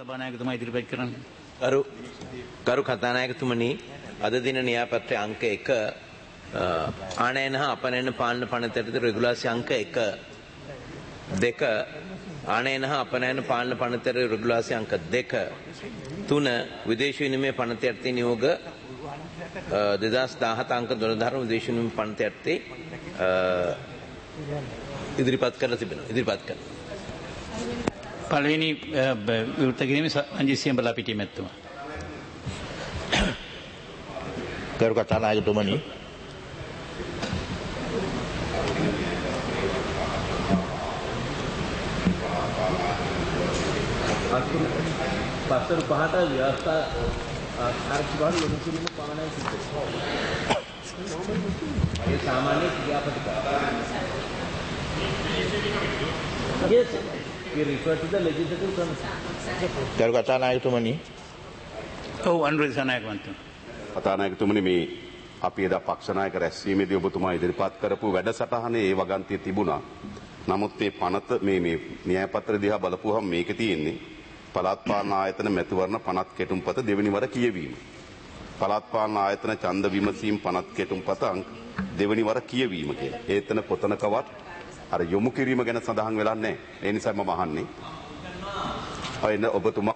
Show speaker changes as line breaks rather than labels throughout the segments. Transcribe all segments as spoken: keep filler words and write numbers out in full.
සභානායකතුමා ඉදිරිපත් කරන්න.
කරු කරු කතානායකතුමනි, අද දින න්‍යායපත්‍රයේ අංක එක ආනයන හා අපනයන පාලන පනතට රෙගුලාසි අංක එක දෙක ආනයන හා අපනයන පාලන පනතට රෙගුලාසි අංක දෙක තුන විදේශ විනිමය පනත යටතේ නියෝග දෙදහස් දාහත අංක දොළදාර විදේශ විනිමය පනත යටතේ ඉදිරිපත් කරලා තිබෙනවා. ඉදිරිපත් කරනවා.
පළවෙනි විවෘත කිරීමේ රංජිත් සියඹලා පිටිය මැතිතුමා.
කරු කතානායකතුමනි,
පස්තර පහට ව්‍යවස්ථා ආර්ථිකවල යොමු කිරීම පමණයි සිද්ධ වෙන්නේ. ඒ සාමාන්‍ය ක්‍රියාපටිපාටි. Yes, we refer to the legislative committee.
කරු කතානායකතුමනි,
ඔව් අනුරාධ සනායක මන්ත්‍රී.
කතානායකතුමනි, මේ අපි එදා පක්ෂ නායක රැස්වීමේදී ඔබතුමා ඉදිරිපත් කරපු වැඩසටහනේ ඒ වගන්තිය තිබුණා. නමුත් මේ පනත මේ මේ න්‍යාය පත්‍ර දිහා බලපුවහම මේකේ තියෙන්නේ පළාත් පාලන ආයතන මැතිවරණ පනත් කෙටුම්පත දෙවෙනි වර කියවීම. පළාත් පාලන ආයතන ඡන්ද විමසීම් පනත් කෙටුම්පත දෙවෙනි වර කියවීම කියලා. ඒතන කොතනකවත් අර යොමු කිරීම ගැන සඳහන් වෙලා නැහැ. ඒ නිසා මම අහන්නේ. අයන ඔබතුමා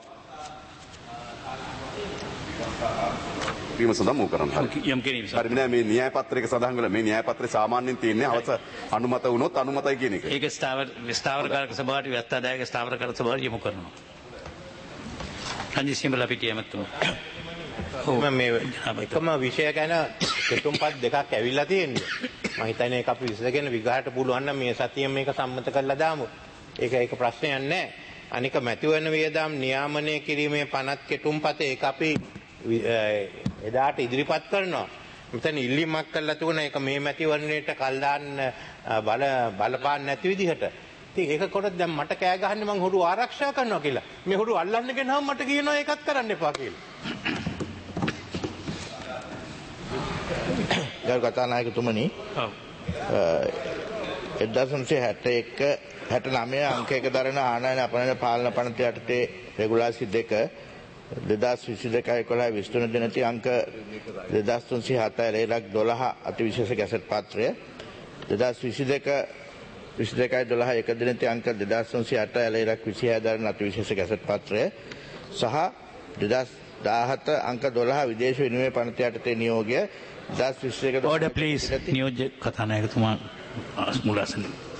වීම සඳහන් මු කරන්න.
යම් කිරීම.
හරි නෑ මේ න්‍යාය පත්‍රයක සඳහන් වෙලා මේ න්‍යාය පත්‍රය සාමාන්‍යයෙන් තියෙන්නේ අවස අනුමත වුණොත් අනුමතයි කියන එක.
ඒක ස්ථාවර ස්ථාවරකාරක සභාවට ව්‍යවස්ථාදායක ස්ථාවරකාරක සභාවට යොමු කරනවා. රංජිත් සියඹලා පිටිය මැතිතුමා.
ඔව් මේ එකම විෂය ගැන කෙටුම්පත් දෙකක් ඇවිල්ලා තියෙනවා. මම හිතන්නේ ඒක අපි විසඳගෙන විගහට පුළුවන් නම් මේ සතියෙන් මේක සම්මත කරලා දාමු. ඒක ඒක ප්‍රශ්නයක් නැහැ. අනික මැතිවරණ වියදම් නියාමනය කිරීමේ පනත් කෙටුම්පත ඒක අපි එදාට ඉදිරිපත් කරනවා. මෙතන ඉල්ලීමක් කරලා තිබුණා ඒක මේ මැතිවරණයට කල් දාන්න බල බලපාන්න නැති විදිහට. ඉතින් ඒක කොට දැන් මට කෑ ගහන්නේ මං හොරු ආරක්ෂා කරනවා කියලා. මේ හොරු අල්ලන්න ගෙනහම මට කියනවා ඒකත් කරන්න එපා කියලා. ගරු කතානායකතුමනි,
ඔව්.
එක්දාස් නවසිය හැට එක හැට නවය අංක එක දරන ආනයන අපනයන පාලන පනත යටතේ රෙගුලාසි දෙක දෙදහස් විසි දෙක එකොළහ විස්තුන දිනති අංක දෙදහස් තුන්සිය හතයි රේලක් දොළහ අතිවිශේෂ ගැසට් පත්‍රය දෙදහස් විසි දෙක විසි දෙකයි දොළහ එක දිනති අංක දෙදහස් තුන්සිය අටයි රේලක් විසිහය දරන අතිවිශේෂ ගැසට් පත්‍රය සහ දෙදහස් දාහත අංක දොළහ විදේශ විනිමය පනත යටතේ නියෝගය දෙදහස් විසි දෙක
order please නියෝජ්‍ය කතානායකතුමා මුලාසන.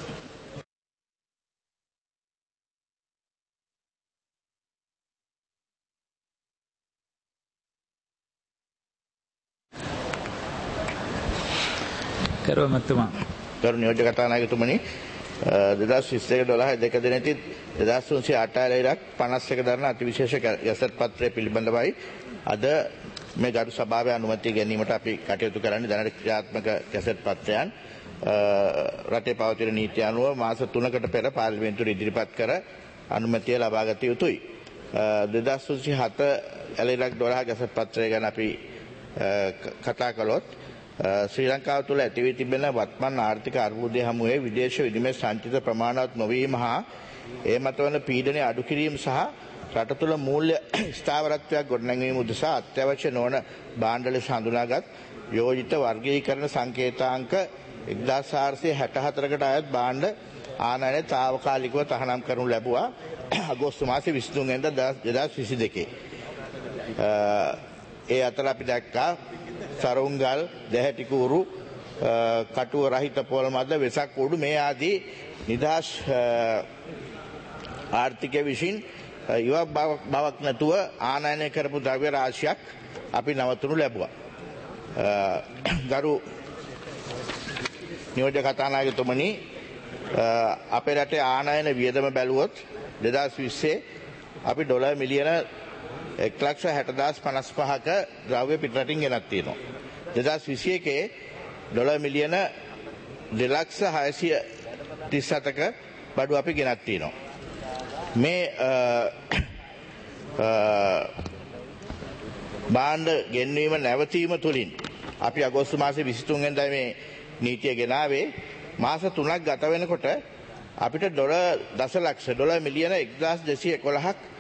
කරුව මැතිතුමා.
ගරු නියෝජ්‍ය කතානායකතුමනි, දෙදහස් විසි දෙක දොළහ දෙක දිනති දෙදහස් තුන්සිය අටයි රේලක් පනස් එක දරන අතිවිශේෂ ගැසට් පත්‍රය පිළිබඳවයි අද මේ ගරු සභාවේ අනුමැතිය ගැනීමට අපි කටයුතු කරන්නේ. දැනට ක්‍රියාත්මක ගැසට් පත්‍රයන් රටේ පවතින නීති අනුව මාස තුනකට පෙර පාර්ලිමේන්තුවට ඉදිරිපත් කර අනුමැතිය ලබා ගත යුතුයි. දෙදහස් තුන්සිය හත ඇලෙලක් දොළහ ගැසට් පත්‍රය ගැන අපි කතා කළොත් ශ්‍රී ලංකාව තුළ ඇති වී තිබෙන වත්මන් ආර්ථික අර්බුදය හමුවේ විදේශ විනිමය සංචිත ප්‍රමාණවත් නොවීම හා ඒ මත වන පීඩනය අඩු කිරීම සහ රට තුළ මූල්‍ය ස්ථාවරත්වයක් ගොඩනැංවීම උදෙසා අත්‍යවශ්‍ය නොවන භාණ්ඩ ලෙස හඳුනාගත් යෝජිත වර්ගීකරණ සංකේතාංක එක්දාස් හාරසිය හැට හතරකට අයත් භාණ්ඩ ආනයනය තාවකාලිකව තහනම් කරනු ලැබුවා අගෝස්තු මාසයේ විසි තුන් වෙනිදා දෙදහස් විසි දෙකේ. ඒ අතර අපි දැක්කා සරුංගල්, දැහැටිකූරු, කටුව රහිත පොල් මද, වෙසක් උඩු මේ ආදී නිදහස් ආර්ථිකය විසින් ඉවක් බවක් නැතුව ආනයනය කරපු ද්‍රව්‍ය රාශියක් අපි නවතුණු ලැබුවා. ගරු නියෝජ්‍ය කතානායකතුමනි, අපේ රටේ ආනයන වියදම බැලුවොත් දෙදහස් විස්සේ අපි ඩොලර් මිලියන එක් ලක්ෂ හැට දහස් පනස් පහක ද්‍රව්‍ය පිටරටින් ගෙනත් තියෙනවා. දෙදහස් විසි එකේ ඩොලර් මිලියන දෙලක්ෂ හයසිය තිස් හතක බඩු අපි ගෙනත් තියෙනවා. මේ භාණ්ඩ ගෙන්වීම නැවතීම තුළින් අපි අගෝස්තු මාසයේ විසි තුන් වෙනිදා මේ නීතිය ගෙනාවේ. මාස තුනක් ගත වෙනකොට අපිට ඩොලර් දසලක්ෂ ඩොලර් මිලියන එක්දාස් දෙසිය එකොළහක්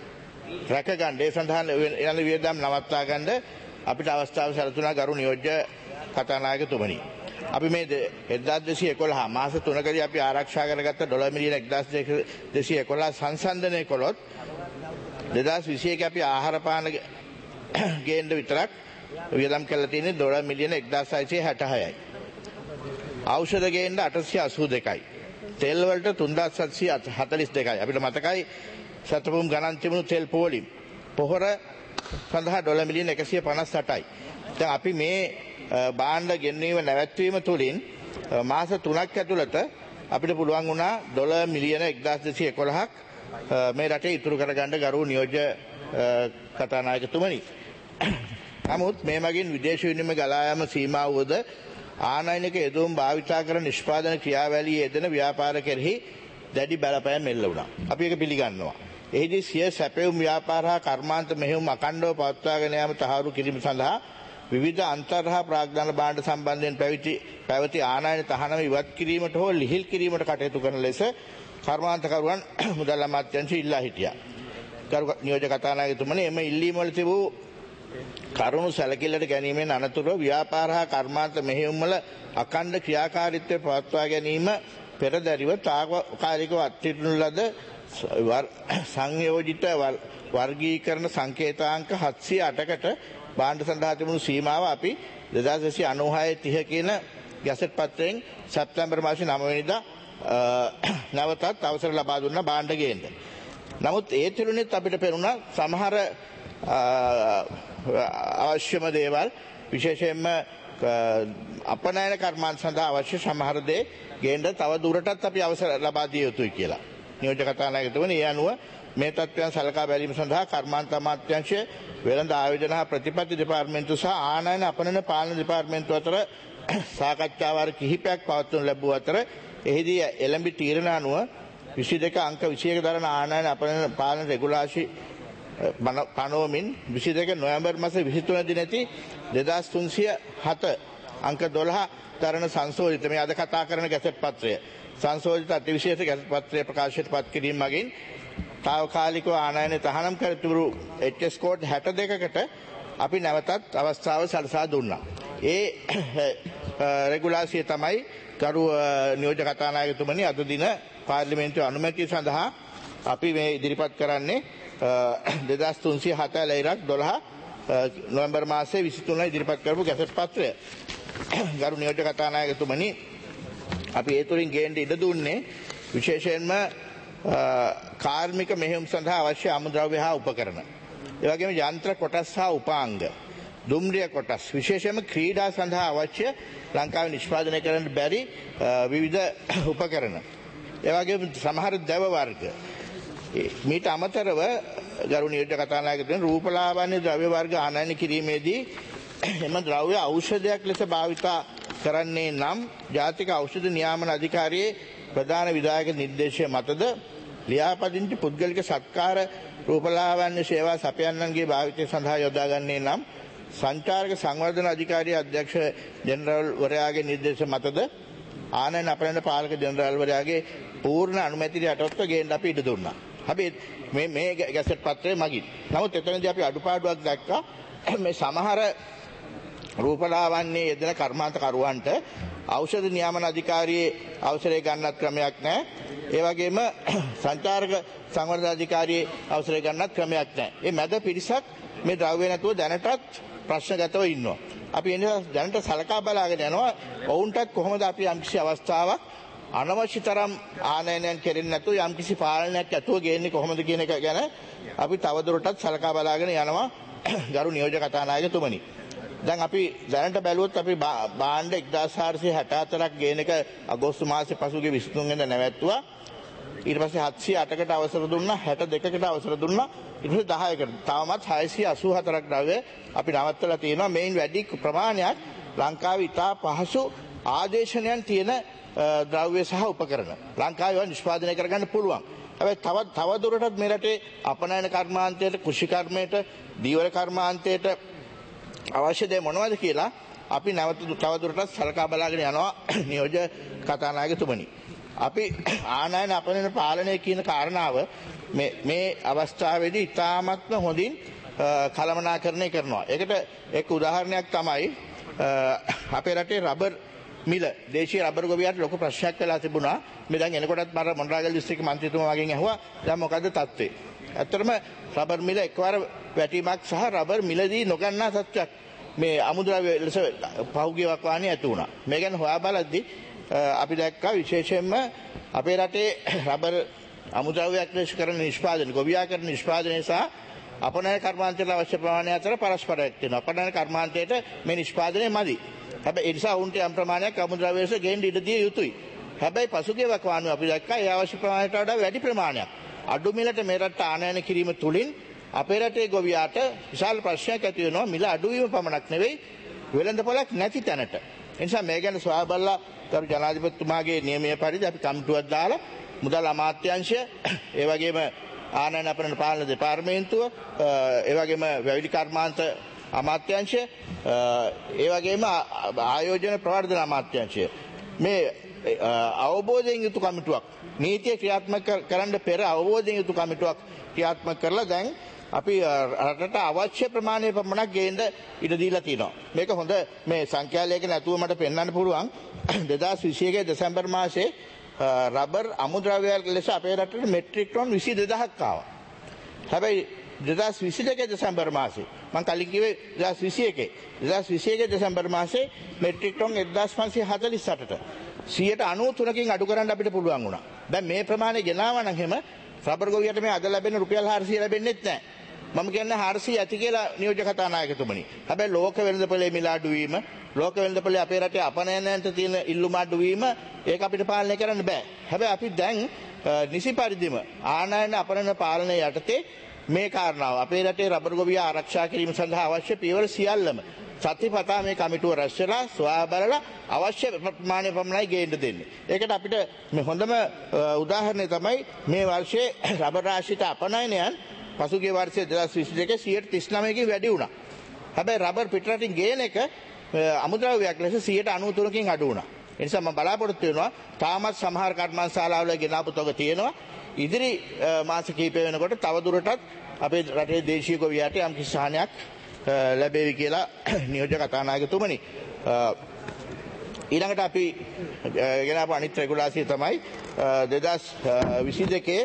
රැක ගන්න ඒ සඳහා යන වියදම් නවත්තා ගන්න අපිට අවස්ථාව සැලසුණා ගරු නියෝජ්‍ය කතානායකතුමනි. අපි මේ එක්දාස් දෙසිය එකොළහ මාස තුනකදී අපි ආරක්ෂා කරගත්ත ඩොලර් මිලියන එක්දාස් දෙසිය එකොළහ සංසන්දනය කළොත් දෙදාස් විසි එකේ අපි ආහාර පාන ගේන්න විතරක් වියදම් කරලා තියෙන්නේ ඩොලර් මිලියන එක්දාස් හයසිය හැටහයයි. ඖෂධ ගේන්න අටසිය අසූ දෙකයි. තෙල් වලට තුන්දාස් සත්සිය හතළිස් දෙකයි. අපිට මතකයි සතපුම් ගණන් තිබුණු තෙල් පෝලිම් පොහොර සඳහා ඩොලර් මිලියන එකසිය පනස් අටයි. දැන් අපි මේ භාණ්ඩ ගෙන්වීම නැවැත්වීම තුළින් මාස තුනක් ඇතුළත අපිට පුළුවන් වුණා ඩොලර් මිලියන එක්දාස් දෙසිය එකොළහක් මේ රටේ ඉතුරු කරගන්න ගරු නියෝජ්‍ය කතානායකතුමනි. නමුත් මේ මගින් විදේශ විනිමය ගලා යාම සීමා වූද ආනයනික යෙදුම් භාවිතා කර නිෂ්පාදන ක්‍රියාවලියේ යෙදෙන ව්‍යාපාර කෙරෙහි දැඩි බලපෑම් එල්ල වුණා. අපි ඒක පිළිගන්නවා. එහිදී සිය සැපයුම් ව්‍යාපාර හා කර්මාන්ත මෙහෙයුම් අඛණ්ඩව පවත්වාගෙන යාම තහවුරු කිරීම සඳහා විවිධ අන්තර් හා ප්‍රාග්ධන භාණ්ඩ සම්බන්ධයෙන් පැවති පැවති ආනයන තහනම ඉවත් කිරීමට හෝ ලිහිල් කිරීමට කටයුතු කරන ලෙස කර්මාන්තකරුවන් මුදල් අමාත්‍යාංශය ඉල්ලා හිටියා. ගරු නියෝජ්‍ය කතානායකතුමනි එම ඉල්ලීම වල තිබූ කරුණු සැලකිල්ලට ගැනීමෙන් අනතුරුව ව්‍යාපාර හා කර්මාන්ත මෙහෙයුම් වල අඛණ්ඩ ක්‍රියාකාරීත්වය පවත්වා ගැනීම පෙරදැරිව තාවකාලිකව අත්හිටුණු ලද සංයෝජිත වර්ගීකරණ සංකේතාංක හත්සිය අටකට භාණ්ඩ සඳහා තිබුණු සීමාව අපි දෙදාස් දෙසිය අනූහය තිහ කියන ගැසට් පත්‍රයෙන් සැප්තැම්බර් මාසේ නවය වෙනිදා නැවතත් අවසර ලබා දුන්න භාණ්ඩ ගේන්න. නමුත් ඒ තුරුණෙත් අපිට පෙනුණා සමහර අවශ්‍යම දේවල් විශේෂයෙන්ම අපනයන කර්මාන්ත සඳහා අවශ්‍ය සමහර දේ ගේන්න තව දුරටත් අපි අවසර ලබා දිය යුතුයි කියලා. නියෝජ්‍ය කතානායකතුමනි ඒ අනුව මේ තත්ත්වයන් සලකා බැලීම සඳහා කර්මාන්ත අමාත්‍යාංශය වෙළඳ ආයෝජන හා ප්‍රතිපත්ති දෙපාර්තමේන්තු සහ ආනයන අපනයන පාලන දෙපාර්තමේන්තු අතර සාකච්ඡා වාර කිහිපයක් පවත්වනු ලැබුව අතර එහිදී එළඹි තීරණ අනුව විසි දෙක අංක විසි එක දරන ආනයන අපනයන පාලන රෙගුලාසි පනෝමින් විසි දෙක නොවැම්බර් මාස විසිතුන දිනදී දෙදාස් තුන්සිය හත අංක දොළහ තරණ සංශෝධිත මේ අද කතා කරන ගැසට් පත්‍රය සංශෝධිත අතිවිශේෂ ගැසට් පත්‍රය ප්‍රකාශයට පත් කිරීම මගින් තාවකාලිකව ආනයන තහනම් කර තිබූ එච් එස් කෝඩ් හැට දෙකකට අපි නැවතත් අවස්ථාව සලසා දුන්නා. ඒ රෙගුලාසිය තමයි ගරු නියෝජ්‍ය කතානායකතුමනි අද දින පාර්ලිමේන්තුවේ අනුමැතිය සඳහා අපි මේ ඉදිරිපත් කරන්නේ දෙදාස් තුන්සිය හත ලැයිරක් දොළහ නොවැම්බර් මාසයේ විසිතුන ඉදිරිපත් කරපු ගැසට් පත්‍රය. ගරු නියෝජ්‍ය කතානායකතුමනි අපි ඒ තුලින් ගේන්න ඉඩ දුන්නේ විශේෂයෙන්ම කාර්මික මෙහෙයුම් සඳහා අවශ්‍ය අමුද්‍රව්‍ය හා උපකරණ. ඒ වගේම යන්ත්‍ර කොටස් හා උපාංග, දුම්රිය කොටස්, විශේෂයෙන්ම ක්‍රීඩා සඳහා අවශ්‍ය ලංකාවේ නිෂ්පාදනය කරන්න බැරි විවිධ උපකරණ. ඒ වගේම සමහර දැව වර්ග. මීට අමතරව ගරු නියෝජ්‍ය කතානායකතුමනි රූපලාවන්‍ය ද්‍රව්‍ය වර්ග ආනයන කිරීමේදී එම ද්‍රව්‍ය ඖෂධයක් ලෙස භාවිතා කරන්නේ නම් ජාතික ඖෂධ නියාමන අධිකාරියේ ප්‍රධාන විධායක නිර්දේශය මතද ලියාපදිංචි පුද්ගලික සත්කාර රූපලාවන්‍ය සේවා සපයන්නන්ගේ භාවිතය සඳහා යොදාගන්නේ නම් සංචාරක සංවර්ධන අධිකාරිය අධ්‍යක්ෂ ජෙනරාල් වරයාගේ නිර්දේශ මතද ආනයන අපනයන පාලක ජෙනරාල් වරයාගේ පූර්ණ අනුමැතිය යටතට ගේන්න අපි ඉඩ දුන්නා. අපි මේ මේ ගැසට් පත්‍රය මගින්. නමුත් එතනදී අපි අඩුපාඩුවක් දැක්කා. මේ සමහර රූපලාවන්‍යයේ යෙදෙන කර්මාන්ත කරුවන්ට ඖෂධ නියාමන අධිකාරියේ අවසරය ගන්නත් ක්‍රමයක් නැහැ. ඒ වගේම සංචාරක සංවර්ධන අධිකාරියේ අවසරය ගන්නත් ක්‍රමයක් නැහැ. මේ මැද පිරිසක් මේ ද්‍රව්‍ය නැතුව දැනටත් ප්‍රශ්නගතව ඉන්නවා. අපි එනිසා දැනට සලකා බලාගෙන යනවා ඔවුන්ටත් කොහොමද අපි යම්කිසි අවස්ථාවක් අනවශ්‍ය තරම් ආනයනයන් කෙරෙන්නේ නැතුව යම්කිසි පාලනයක් ඇතුව ගේන්නේ කොහොමද කියන එක ගැන අපි තවදුරටත් සලකා බලාගෙන යනවා ගරු නියෝජ්‍ය කතානායකතුමනි. දැන් අපි දැනට බැලුවොත් අපි භාණ්ඩ එක්දාස් හාරසිය හැටහතරක් ගේන එක අගෝස්තු මාසයේ පසුගිය විසිතුන වෙනිදා නැවැත්තුවා. ඊට පස්සේ හත්සිය අටකට අවසර දුන්නා, හැට දෙකකට අවසර දුන්නා, ඊට පස්සේ දහයකට. තවමත් හයසිය අසූ හතරක් ද්‍රව්‍ය අපි නවත්තලා තියෙනවා. මේන් වැඩි ප්‍රමාණයක් ලංකාවේ ඉතා පහසු ආදේශනයන් තියෙන ද්‍රව්‍ය සහ උපකරණ ලංකාවේ නිෂ්පාදනය කරගන්න පුළුවන්. හැබැයි තව තව දුරටත් මේ රටේ අපනයන කර්මාන්තයට, කෘෂි කර්මයට, දීවර කර්මාන්තයට අවශ්‍ය දේ මොනවද කියලා අපි නැවත තවදුරටත් සලකා බලාගෙන යනවා නියෝජ්‍ය කතානායකතුමනි. අපි ආනයන අපනයන පාලනය කියන කාරණාව මේ අවස්ථාවේදී ඉතාමත්ම හොඳින් කළමනාකරණය කරනවා. ඒකට එක් උදාහරණයක් තමයි අපේ රටේ රබර් මිල දේශීය රබර් ගොවියාට ලොකු ප්‍රශ්නයක් වෙලා තිබුණා. මේ දැන් එනකොටත් මම මොණරාගල දිස්ත්‍රික්ක මන්ත්‍රීතුමා වගෙන් ඇහුවා දැන් මොකද්ද තත්ත්වය? ඇත්තටම රබර් මිල එක්වර වැටීමක් සහ රබර් මිලදී නොගන්නා තත්ත්වයක් මේ අමුද්‍රව්‍ය ලෙස පහුගිය වකවානුවේ ඇති වුණා. මේ ගැන හොයා බලද්දී අපි දැක්කා විශේෂයෙන්ම අපේ රටේ රබර් අමුද්‍රව්‍යයක් ලෙස කරන නිෂ්පාදන ගොවියා කරන නිෂ්පාදනය සහ අපනයන කර්මාන්තයට අවශ්‍ය ප්‍රමාණය අතර පරස්පරයක් තියෙනවා. අපනයන කර්මාන්තයට මේ නිෂ්පාදනය මදි. හැබැයි ඒ නිසා උන්ට යම් ප්‍රමාණයක් අමුද්‍රව්‍ය ලෙස ගේන්න ඉඩ දිය යුතුයි. හැබැයි පසුගිය වකවානුවේ අපි දැක්කා ඒ අවශ්‍ය ප්‍රමාණයට වඩා වැඩි ප්‍රමාණයක් අඩු මිලට මේ රටට ආනයන කිරීම තුලින් අපේ රටේ ගොවියාට විශාල ප්‍රශ්නයක් ඇති වෙනවා. මිල අඩු වීම පමණක් නෙවෙයි වෙළඳපොළක් නැති තැනට. ඒ නිසා මේ ගැන සොයා බලලා ගරු ජනාධිපතිතුමාගේ නියමය පරිදි අපි කමිටුවක් දාලා මුදල් අමාත්‍යාංශය ඒ වගේම ආනයන අපනයන පාලන දෙපාර්තමේන්තුව ඒ වගේම වැවිලි කර්මාන්ත අමාත්‍යාංශය ඒ වගේම ආයෝජන ප්‍රවර්ධන අමාත්‍යාංශය මේ අවබෝධයෙන් යුතු කමිටුවක් නීතිය ක්‍රියාත්මක කරන්න පෙර අවබෝධයෙන් යුතු කමිටුවක් ක්‍රියාත්මක කරලා දැන් අපි රටට අවශ්‍ය ප්‍රමාණය පමණක් ගේන්න ඉඩ දීලා තියෙනවා. මේක හොඳ මේ සංඛ්‍යා ලේඛන නැතුව මට පෙන්වන්න පුළුවන් දෙදාස් විසියක දෙසැම්බර් මාසයේ රබර් අමුද්‍රව්‍ය ලෙස අපේ රටට මෙට්‍රික් ටන් විසි දෙදහක් ආවා. හැබැයි දෙදාස් විසි දෙකේ දෙසැම්බර් මාසයේ මම කලින් කිව්වේ දෙදාස් විසි එකේ දෙදාස් විසි එකේ දෙසැම්බර් මාසයේ මෙට්‍රික් ටන් එක්දාස් පන්සිය හතළිස් අටට සියයට අනූ තුනකින් අඩු කරන්න අපිට පුළුවන් වුණා. දැන් මේ ප්‍රමාණය ගෙනාවා නම් එහෙම රබර් ගොවියට මේ අද ලැබෙන රුපියල් හාරසිය ලැබෙන්නේ නැහැ. මම කියන්නේ හාරසිය ඇති කියලා නියෝජ්‍ය කතානායකතුමනි. හැබැයි ලෝක වෙළඳපොලේ මිල අඩු වීම, ලෝක වෙළඳපොලේ අපේ රටේ අපනයනයන්ට තියෙන ඉල්ලුම අඩු වීම ඒක අපිට පාලනය කරන්න බෑ. හැබැයි අපි දැන් නිසි පරිදිම ආනයන අපනයන පාලනය යටතේ මේ කාරණාව අපේ රටේ රබර් ගොවියා ආරක්ෂා කිරීම සඳහා අවශ්‍ය පියවර සියල්ලම සතිපතා මේ කමිටුව රැස් වෙලා සොයා බලලා අවශ්‍ය ප්‍රමාණය පමණයි ගේන්න දෙන්නේ. ඒකට අපිට මේ හොඳම උදාහරණය තමයි මේ වර්ෂයේ රබර් ආශ්‍රිත අපනයනයන් පසුගිය වර්ෂයේ දෙදාස් විසි දෙකේ සියයට තිස් නවයකින් වැඩි වුණා. හැබැයි රබර් පිටරටින් ගේන එක අමුද්‍රව්‍යයක් ලෙස සියයට අනූ තුනකින් අඩු වුණා. ඒ නිසා මම බලාපොරොත්තු වෙනවා තාමත් සමහර කර්මාන්තශාලාවල ගෙනාපු තොග තියෙනවා. ඉදිරි මාස කිහිපය වෙනකොට තවදුරටත් අපේ රටේ දේශීය ගොවියාට යම් කිසි සහනයක් ලැබෙවි කියලා නියෝජ්‍ය කතානායකතුමනි. ඊළඟට අපි ගෙනාපු අනිත් රෙගුලාසිය තමයි දෙදාස් විසි දෙකේ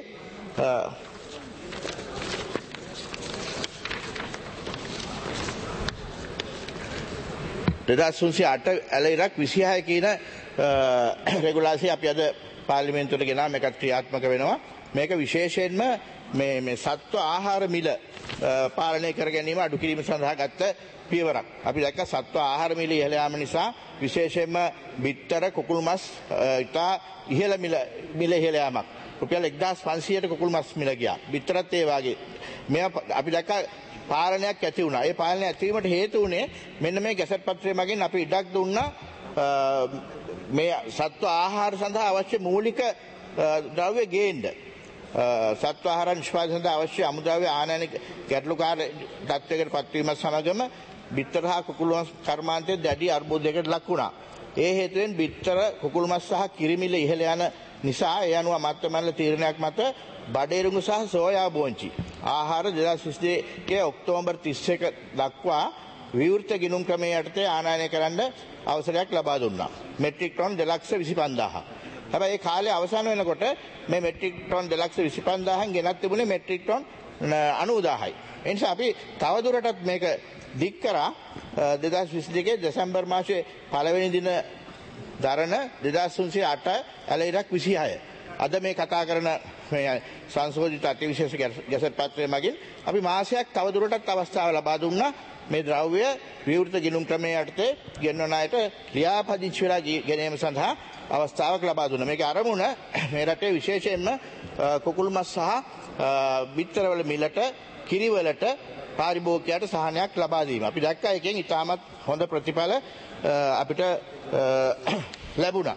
දෙදාස් තුන්සිය අට ඇලයිරක් විසිහය කියන රෙගුලාසිය අපි අද පාර්ලිමේන්තුවට ගෙනා මේකත් ක්‍රියාත්මක වෙනවා. මේක විශේෂයෙන්ම මේ මේ සත්ව ආහාර මිල පාලනය කර ගැනීම අඩු කිරීම සඳහා ගත්ත පියවරක්. අපි දැක්ක සත්ව ආහාර මිල ඉහළ යාම නිසා විශේෂයෙන්ම බිත්තර කුකුල් මස් ඉතා ඉහළ මිල මිල ඉහළ යාමක්. රුපියල් එක්දාස් පන්සියයට කුකුල් මස් මිල ගියා. බිත්තරත් ඒ වගේ. මේවා අපි දැක්ක පාලනයක් ඇති වුණා. ඒ පාලනය ඇතිවීමට හේතු වුණේ මෙන්න මේ ගැසට් පත්‍රය මගින් අපි ඉඩක් දුන්නා මේ සත්ව ආහාර සඳහා අවශ්‍ය මූලික ද්‍රව්‍ය ගේන්න. සත්ව ආහාර නිෂ්පාදනය සඳහා අවශ්‍ය අමුද්‍රව්‍ය ආනයන ගැටලුකාර තත්ත්වයකට පත්වීමත් සමගම බිත්තර හා කුකුල් මස් කර්මාන්තයේ දැඩි අර්බුදයකට ලක් වුණා. ඒ හේතුවෙන් බිත්තර කුකුල් මස් සහ කිරිමිල ඉහළ යන නිසා ඒ අනුව අමාත්‍යමණ්ඩල තීරණයක් මත බඩේරුඟු සහ සෝයා බෝංචි ආහාර දෙදාස් විසි දෙකේ ඔක්තෝබර් තිස් එක දක්වා විවෘත ගිණුම් ක්‍රමයේ යටතේ ආනයනය කරන්න අවසරයක් ලබා දුන්නා. මෙට්‍රික් ටන් දෙලක්ෂ විසි පන්දාහක්. හැබැයි ඒ කාලේ අවසන් වෙනකොට මේ මෙට්‍රික් ටන් දෙලක්ෂ විසි පන්දාහන් ගෙනත් තිබුණේ මෙට්‍රික් ටන් අනූදාහයි. ඒ නිසා අපි තවදුරටත් මේක දික් කරා දෙදාස් විසි දෙකේ දෙසැම්බර් මාසයේ පළවෙනි දින දරන දෙදාස් තුන්සිය අට ඇලයිරක් විසිහය. අද මේ කතා කරන මේ සංශෝධිත අතිවිශේෂ ගැසට් පත්‍රය මගින් අපි මාසයක් තවදුරටත් අවස්ථාව ලබා දුන්නා මේ ද්‍රව්‍ය විවෘත ගිණුම් ක්‍රමයේ යටතේ ගෙන්වන අයට ලියාපදිංචි වෙලා ගැනීම සඳහා අවස්ථාවක් ලබා දුන්නා. මේකේ අරමුණ මේ රටේ විශේෂයෙන්ම කුකුල් මස් සහ බිත්තරවල මිලට කිරිවලට පාරිභෝගිකයට සහනයක් ලබා දීම. අපි දැක්කා එකෙන් ඉතාමත් හොඳ ප්‍රතිඵල අපිට ලැබුණා.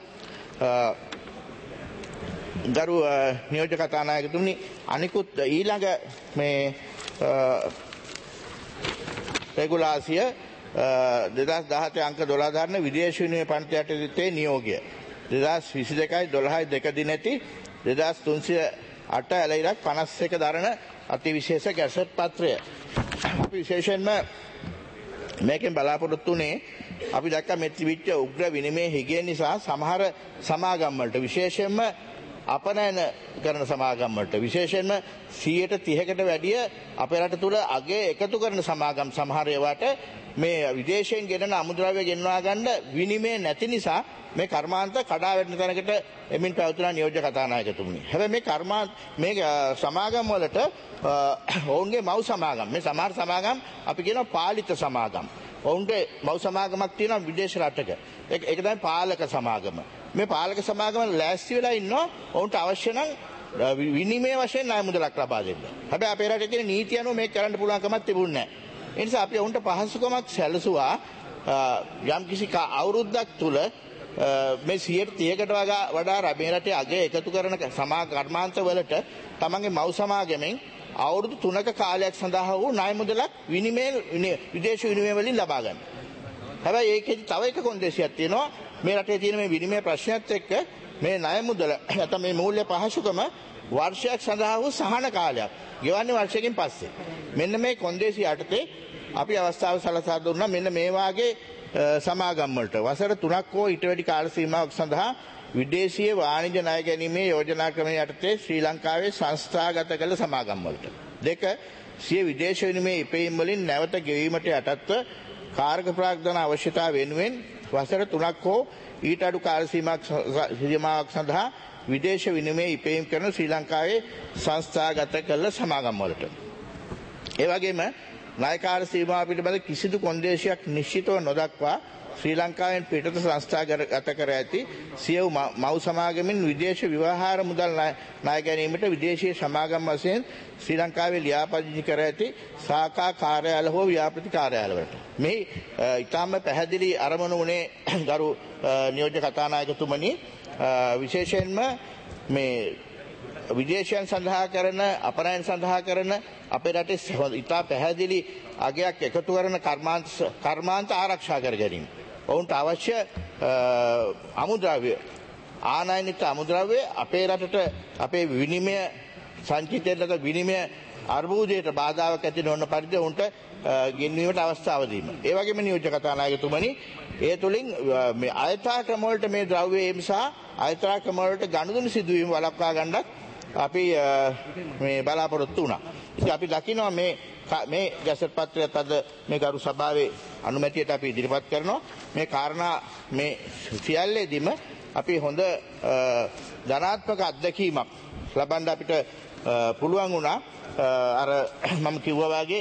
ගරු නියෝජ්‍ය කතානායකතුමනි අනිකුත් ඊළඟ මේ රෙගුලාසිය දෙදාස් දහතේ අංක දොළහ දරන විදේශ විනිමය පන්ති යටතේ නියෝගය. දෙදස් විසි දෙකයි දොළහයි දෙක දිනැති දෙදස් තුන්සිය අට ඇලයිරක් පනස් එක දරන අතිවිශේෂ ගැසට් පත්‍රය. අපි විශේෂයෙන්ම මේකෙන් බලාපොරොත්තු වුණේ අපි දැක්ක මේ තිබිච්ච උග්‍ර විනිමය හිගිය නිසා සමහර සමාගම් වලට විශේෂයෙන්ම අපනයන කරන සමාගම් වලට විශේෂයෙන්ම සියයට තිහකට වැඩිය අපේ රට තුල අගය එකතු කරන සමාගම් සමහර ඒවාට මේ විදේශයෙන් ගෙනන අමුද්‍රව්‍ය ගෙන්වා ගන්න විනිමය නැති නිසා මේ කර්මාන්ත කඩා වැටෙන තැනකට එමින් පැවතුනා නියෝජ්‍ය කතානායකතුමනි. හැබැයි මේ කර්මාන්ත මේ සමාගම් වලට ඔවුන්ගේ මව් සමාගම් මේ සමහර සමාගම් අපි කියනවා පාලිත සමාගම්. ඔවුන්ගේ මව් සමාගමක් තියෙනවා විදේශ රටක. ඒක ඒක තමයි පාලක සමාගම. මේ පාලක සමාගම ලෑස්ති වෙලා ඉන්නවා ඔවුන්ට අවශ්‍ය නම් විනිමය වශයෙන් ණය මුදලක් ලබා දෙන්න. හැබැයි අපේ රටේ තියෙන නීතිය අනුව මේක කරන්න පුළුවන් කමක් තිබුණේ නැහැ. ඒ නිසා අපි ඔවුන්ට පහසුකමක් සැලසුවා යම්කිසි අවුරුද්දක් තුල මේ සියයට තිහකට වඩා රබේ රටේ අගය එකතු කරන සමා කර්මාන්ත වලට තමන්ගේ මව් සමාගමෙන් අවුරුදු තුනක කාලයක් සඳහා වූ ණය මුදලක් විනිමය විදේශ විනිමය වලින් ලබා ගන්න. හැබැයි ඒකෙදි තව එක කොන්දේසියක් තියෙනවා. මේ රටේ තියෙන මේ විනිමය ප්‍රශ්නයත් එක්ක මේ ණය මුදල නැත්නම් මේ මූල්‍ය පහසුකම වර්ෂයක් සඳහා වූ සහන කාලයක් ගෙවන්නේ වර්ෂයකින් පස්සේ. මෙන්න මේ කොන්දේසිය යටතේ අපි අවස්ථාව සලසා දුන්නා මෙන්න මේ වාගේ සමාගම් වලට වසර තුනක් හෝ ඊට වැඩි කාල සීමාවක් සඳහා විදේශීය වාණිජ ණය ගැනීමේ යෝජනා ක්‍රමය යටතේ ශ්‍රී ලංකාවේ සංස්ථාගත කළ සමාගම් වලට. දෙක සිය විදේශ විනිමය ඉපැයීම් වලින් නැවත ගෙවීමට යටත්ව කාර්ක ප්‍රාග්ධන අවශ්‍යතාව වෙනුවෙන් වසර තුනක් හෝ ඊට අඩු කාල සීමාවක් සඳහා විදේශ විනිමය ඉපැයීම් කරන ශ්‍රී ලංකාවේ සංස්ථාගත කළ සමාගම් වලට. ඒ වගේම නායකාර සීමාව පිළිබඳ කිසිදු කොන්දේසියක් නිශ්චිතව නොදක්වා ශ්‍රී ලංකාවෙන් පිටත සංස්ථාගත කර ඇති සියව් මව් සමාගමින් විදේශ ව්‍යවහාර මුදල් ණය ගැනීමට විදේශීය සමාගම් වශයෙන් ශ්‍රී ලංකාවේ ලියාපදිංචි කර ඇති සාකා කාර්යාල හෝ ව්‍යාපෘති කාර්යාලවලට. මේ ඊටාම පැහැදිලි අරමුණ උනේ ගරු නියෝජ්‍ය කතානායකතුමනි විශේෂයෙන්ම මේ විදේශයන් සඳහා කරන අපනයන සඳහා කරන අපේ රටේ ඉතා පැහැදිලි අගයක් එකතු කරන කර්මාන්ත කර්මාන්ත ආරක්ෂා කර ගැනීම. ඔවුන්ට අවශ්‍ය අමුද්‍රව්‍ය ආනයනික අමුද්‍රව්‍ය අපේ රටට අපේ විනිමය සංචිතයට විනිමය අර්බුදයට බාධාවක් ඇති නොවන පරිදි ඔවුන්ට ගෙන්වීමට අවස්ථාව දීම. ඒ වගේම නියෝජ්‍ය කතානායකතුමනි ඒ තුලින් මේ අයථා ක්‍රම වලට මේ ද්‍රව්‍ය ඒම සහ අයථා ක්‍රම වලට ගනුදෙනු සිදුවීම වළක්වා ගන්නත් අපි මේ බලාපොරොත්තු වුණා. ඉතින් අපි දකිනවා මේ මේ ගැසට් පත්‍රයත් අද මේ ගරු සභාවේ අනුමැතියට අපි ඉදිරිපත් කරනවා. මේ කාරණා මේ සියල්ලෙදිම අපි හොඳ ධනාත්මක අත්දැකීමක් ලබන්න අපිට පුළුවන් වුණා. අර මම කිව්වා වගේ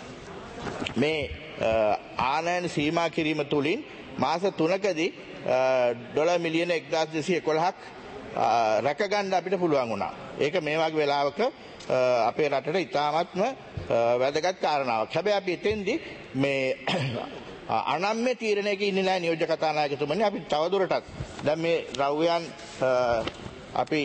මේ ආනයන සීමා කිරීම තුලින් මාස තුනකදී ඩොලර් මිලියන එක්දාස් දෙසිය එකොළහක් රැකගන්න අපිට පුළුවන් වුණා. ඒක මේ වගේ වෙලාවක අපේ රටට ඉතාමත්ම වැදගත් කාරණාවක්. හැබැයි අපි එතෙන්දී මේ අනම්‍ය තීරණයක ඉන්නේ නැහැ නියෝජ්‍ය කතානායකතුමනි. අපි තවදුරටත් දැන් මේ ද්‍රව්‍යයන් අපි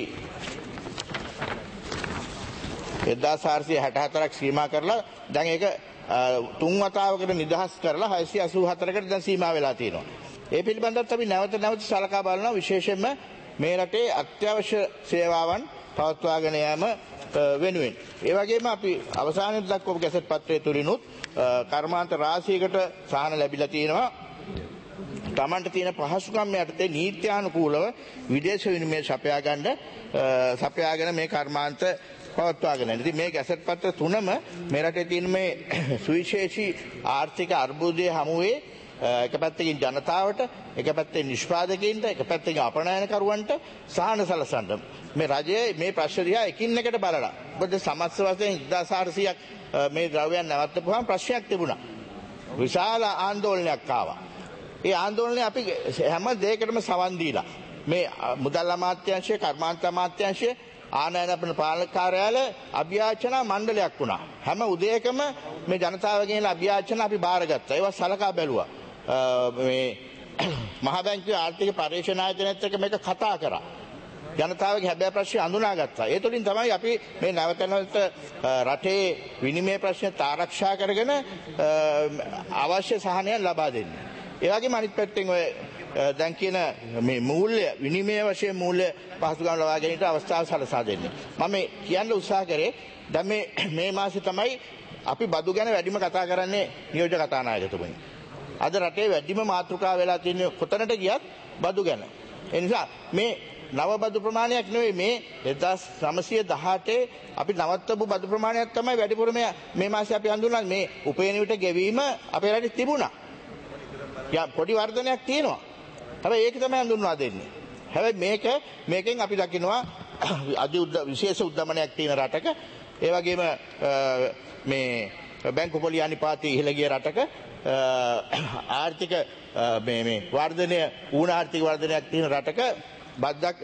එක්දාස් හාරසිය හැට හතරක් සීමා කරලා දැන් ඒක තුන් වතාවකට නිදහස් කරලා හයසිය අසූ හතරකට දැන් සීමා වෙලා තියෙනවා. ඒ පිළිබඳවත් අපි නැවත නැවත සලකා බලනවා. විශේෂයෙන්ම මේ රටේ අත්‍යවශ්‍ය සේවාවන් පවත්වාගෙන යාම වෙනුවෙන්. ඒ වගේම අපි අවසානයේ දක්වපු ගැසට් පත්‍රය තුලිනුත් කර්මාන්ත රාශියකට සහන ලැබිලා තියෙනවා. තමන්ට තියෙන පහසුකම් යටතේ නීත්‍යානුකූලව විදේශ විනිමය සපයා ගන්න සපයාගෙන මේ කර්මාන්ත පවත්වාගෙන යනවා. ඉතින් මේ ගැසට් පත්‍ර තුනම මේ රටේ තියෙන මේ සුවිශේෂී ආර්ථික අර්බුදයේ හමුවේ එක පැත්තකින් ජනතාවට, එක පැත්තෙන් නිෂ්පාදකයින්ට, එක පැත්තකින් අපනයනකරුවන්ට සහන සලසන්න මේ රජයේ මේ ප්‍රශ්න දිහා එකින් එකට බලලා. මොකද සමස්ත වශයෙන් එක්දාස් හාරසියක් මේ ද්‍රව්‍යයන් නැවැත්තුවාම ප්‍රශ්නයක් තිබුණා. විශාල ආందోලනයක් ආවා. ඒ ආందోලනේ අපි හැම දෙයකටම සවන් දීලා මේ මුදල් අමාත්‍යාංශය, කර්මාන්ත අමාත්‍යාංශය, ආනයන පාලක කාර්යාලය අභ්‍යාචන මණ්ඩලයක් වුණා. හැම උදේකම මේ ජනතාවගෙන් අභ්‍යාචන අපි බාරගත්තා. ඒවා සලකා බැලුවා. මේ මහ බැංකුවේ ආර්ථික පරීක්ෂණ ආයතනයත් එක්ක මේක කතා කරා. ජනතාවගේ හැබෑ ප්‍රශ්න අඳුනාගත්තා. ඒ තුලින් තමයි අපි මේ නැවත නැවත රටේ විනිමය ප්‍රශ්න ආරක්ෂා කරගෙන අවශ්‍ය සහනය ලබා දෙන්නේ. ඒ වගේම අනිත් පැත්තෙන් ඔය දැන් කියන මේ මූල්‍ය විනිමය වශයෙන් මූල්‍ය පහසුකම් ලබා ගැනීමට අවස්ථාව සලසා දෙන්නේ. මම කියන්න උත්සාහ කරේ දැන් මේ මේ මාසේ තමයි අපි බදු ගැන වැඩිම කතා කරන්නේ නියෝජ්‍ය කතානායකතුමනි. අද රටේ වැඩිම මාතෘකාව වෙලා තියෙන්නේ කොතනට ගියත් බදු ගැන. ඒ නිසා මේ නව බදු ප්‍රමාණයක් නෙවෙයි මේ දෙදාස් නවසිය දහඅටේ අපි නවත්තපු බදු ප්‍රමාණයක් තමයි වැඩිපුර මේ මේ මාසේ අපි හඳුන්වන්නේ. මේ උපයන විට ගෙවීම අපේ රටේ තිබුණා. යා පොඩි වර්ධනයක් තියෙනවා. හැබැයි ඒක තමයි හඳුන්වා දෙන්නේ. හැබැයි මේක මේකෙන් අපි දකිනවා අධි විශේෂ උද්දමනයක් තියෙන රටක ඒ වගේම මේ බැංකු පොලි අනිපාතය ඉහළ ගිය රටක ආර්ථික මේ මේ වර්ධනය ඌණ ආර්ථික වර්ධනයක් තියෙන රටක බද්දක්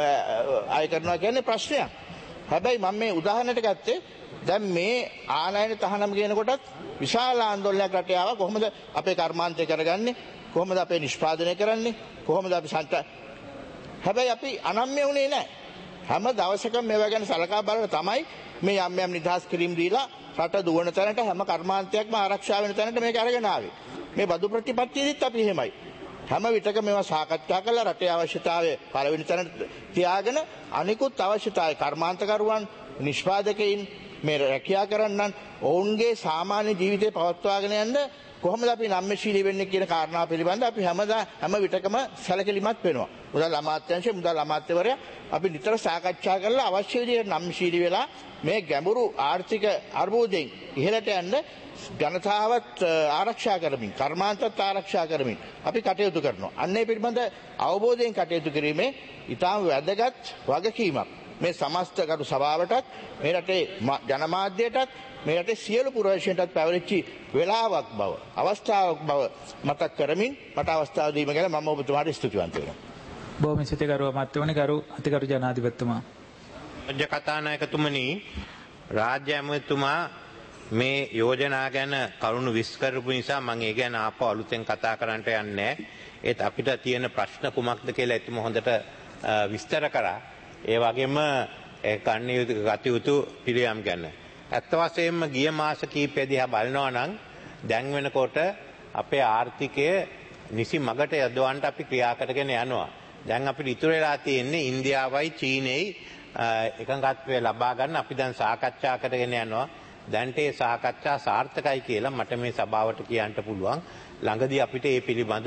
අය කරනවා කියන්නේ ප්‍රශ්නයක්. හැබැයි මම මේ උදාහරණයට ගත්තේ දැන් මේ ආනයන තහනම් කියනකොටත් විශාල ආందోලනයක් රටේ ආවා. කොහොමද අපේ කර්මාන්තය කරගන්නේ? කොහොමද අපේ නිෂ්පාදනය කරන්නේ? කොහොමද අපි සංත හැබැයි අපි අනම්‍ය වුණේ නැහැ. හැම දවසකම මේවා ගැන සලකා බලලා තමයි මේ යම් යම් නිදහස් කිරීම දීලා රට දුවන තැනට හැම කර්මාන්තයක්ම ආරක්ෂා වෙන තැනට මේක අරගෙන ආවේ. මේ බදු ප්‍රතිපත්තියදිත් අපි එහෙමයි. හැම විටක මේවා සාකච්ඡා කරලා රටේ අවශ්‍යතාවය පළවෙනි තැනට තියාගෙන අනිකුත් අවශ්‍යතාවය කර්මාන්තකරුවන් නිෂ්පාදකයින් මේ රැකියා කරන්නන් ඔවුන්ගේ සාමාන්‍ය ජීවිතය පවත්වාගෙන යන්න කොහොමද අපි නම්‍යශීලී වෙන්නේ කියන කාරණාව පිළිබඳව අපි හැමදා හැම විටකම සැලකිලිමත් වෙනවා. මුදල් අමාත්‍යාංශයේ මුදල් අමාත්‍යවරයා අපි නිතර සාකච්ඡා කරලා අවශ්‍ය විදිහට නම්‍යශීලී වෙලා මේ ගැඹුරු ආර්ථික අර්බුදයෙන් ඉහළට යන්න ජනතාවත් ආරක්ෂා කරමින් කර්මාන්තත් ආරක්ෂා කරමින් අපි කටයුතු කරනවා. අන්න ඒ පිළිබඳ අවබෝධයෙන් කටයුතු කිරීමේ ඉතාම වැදගත් වගකීමක් මේ සමස්ත කරු සභාවටත් මේ රටේ ජනමාධ්‍යයටත් මේ රටේ සියලු පුරවැසියන්ටත් පැවරිච්ච වෙලාවක් බව අවස්ථාවක් බව මතක් කරමින් මට අවස්ථාව දීම ගැන මම ඔබතුමාට ස්තුතිවන්ත වෙනවා.
බොහොම ස්තුතියි ගරු අමාත්‍යවරණි ගරු අතිගරු ජනාධිපතිතුමා.
රාජ්‍ය කතානායකතුමනි රාජ්‍ය ඇමතුමා මේ යෝජනා ගැන කරුණු විස්කරපු නිසා මම ඒ ගැන ආපහු අලුතෙන් කතා කරන්නට යන්නේ. ඒත් අපිට තියෙන ප්‍රශ්න කුමක්ද කියලා එතුම හොඳට විස්තර කරා. ඒ වගේම ඒ කන්නේ ගතියුතු පිළියම් ගැන. ඇත්ත වශයෙන්ම ගිය මාස කීපෙ දිහා බලනවා නම් දැන් වෙනකොට අපේ ආර්ථිකය නිසි මගට යොදවන්න අපි ක්‍රියා කරගෙන යනවා. දැන් අපිට ඉතුරු වෙලා තියෙන්නේ ඉන්දියාවයි චීනයයි එකඟත්වය ලබා ගන්න අපි දැන් සාකච්ඡා කරගෙන යනවා. දැන්ට ඒ සාකච්ඡා සාර්ථකයි කියලා මට මේ සභාවට කියන්න පුළුවන්. ළඟදී අපිට මේ පිළිබඳ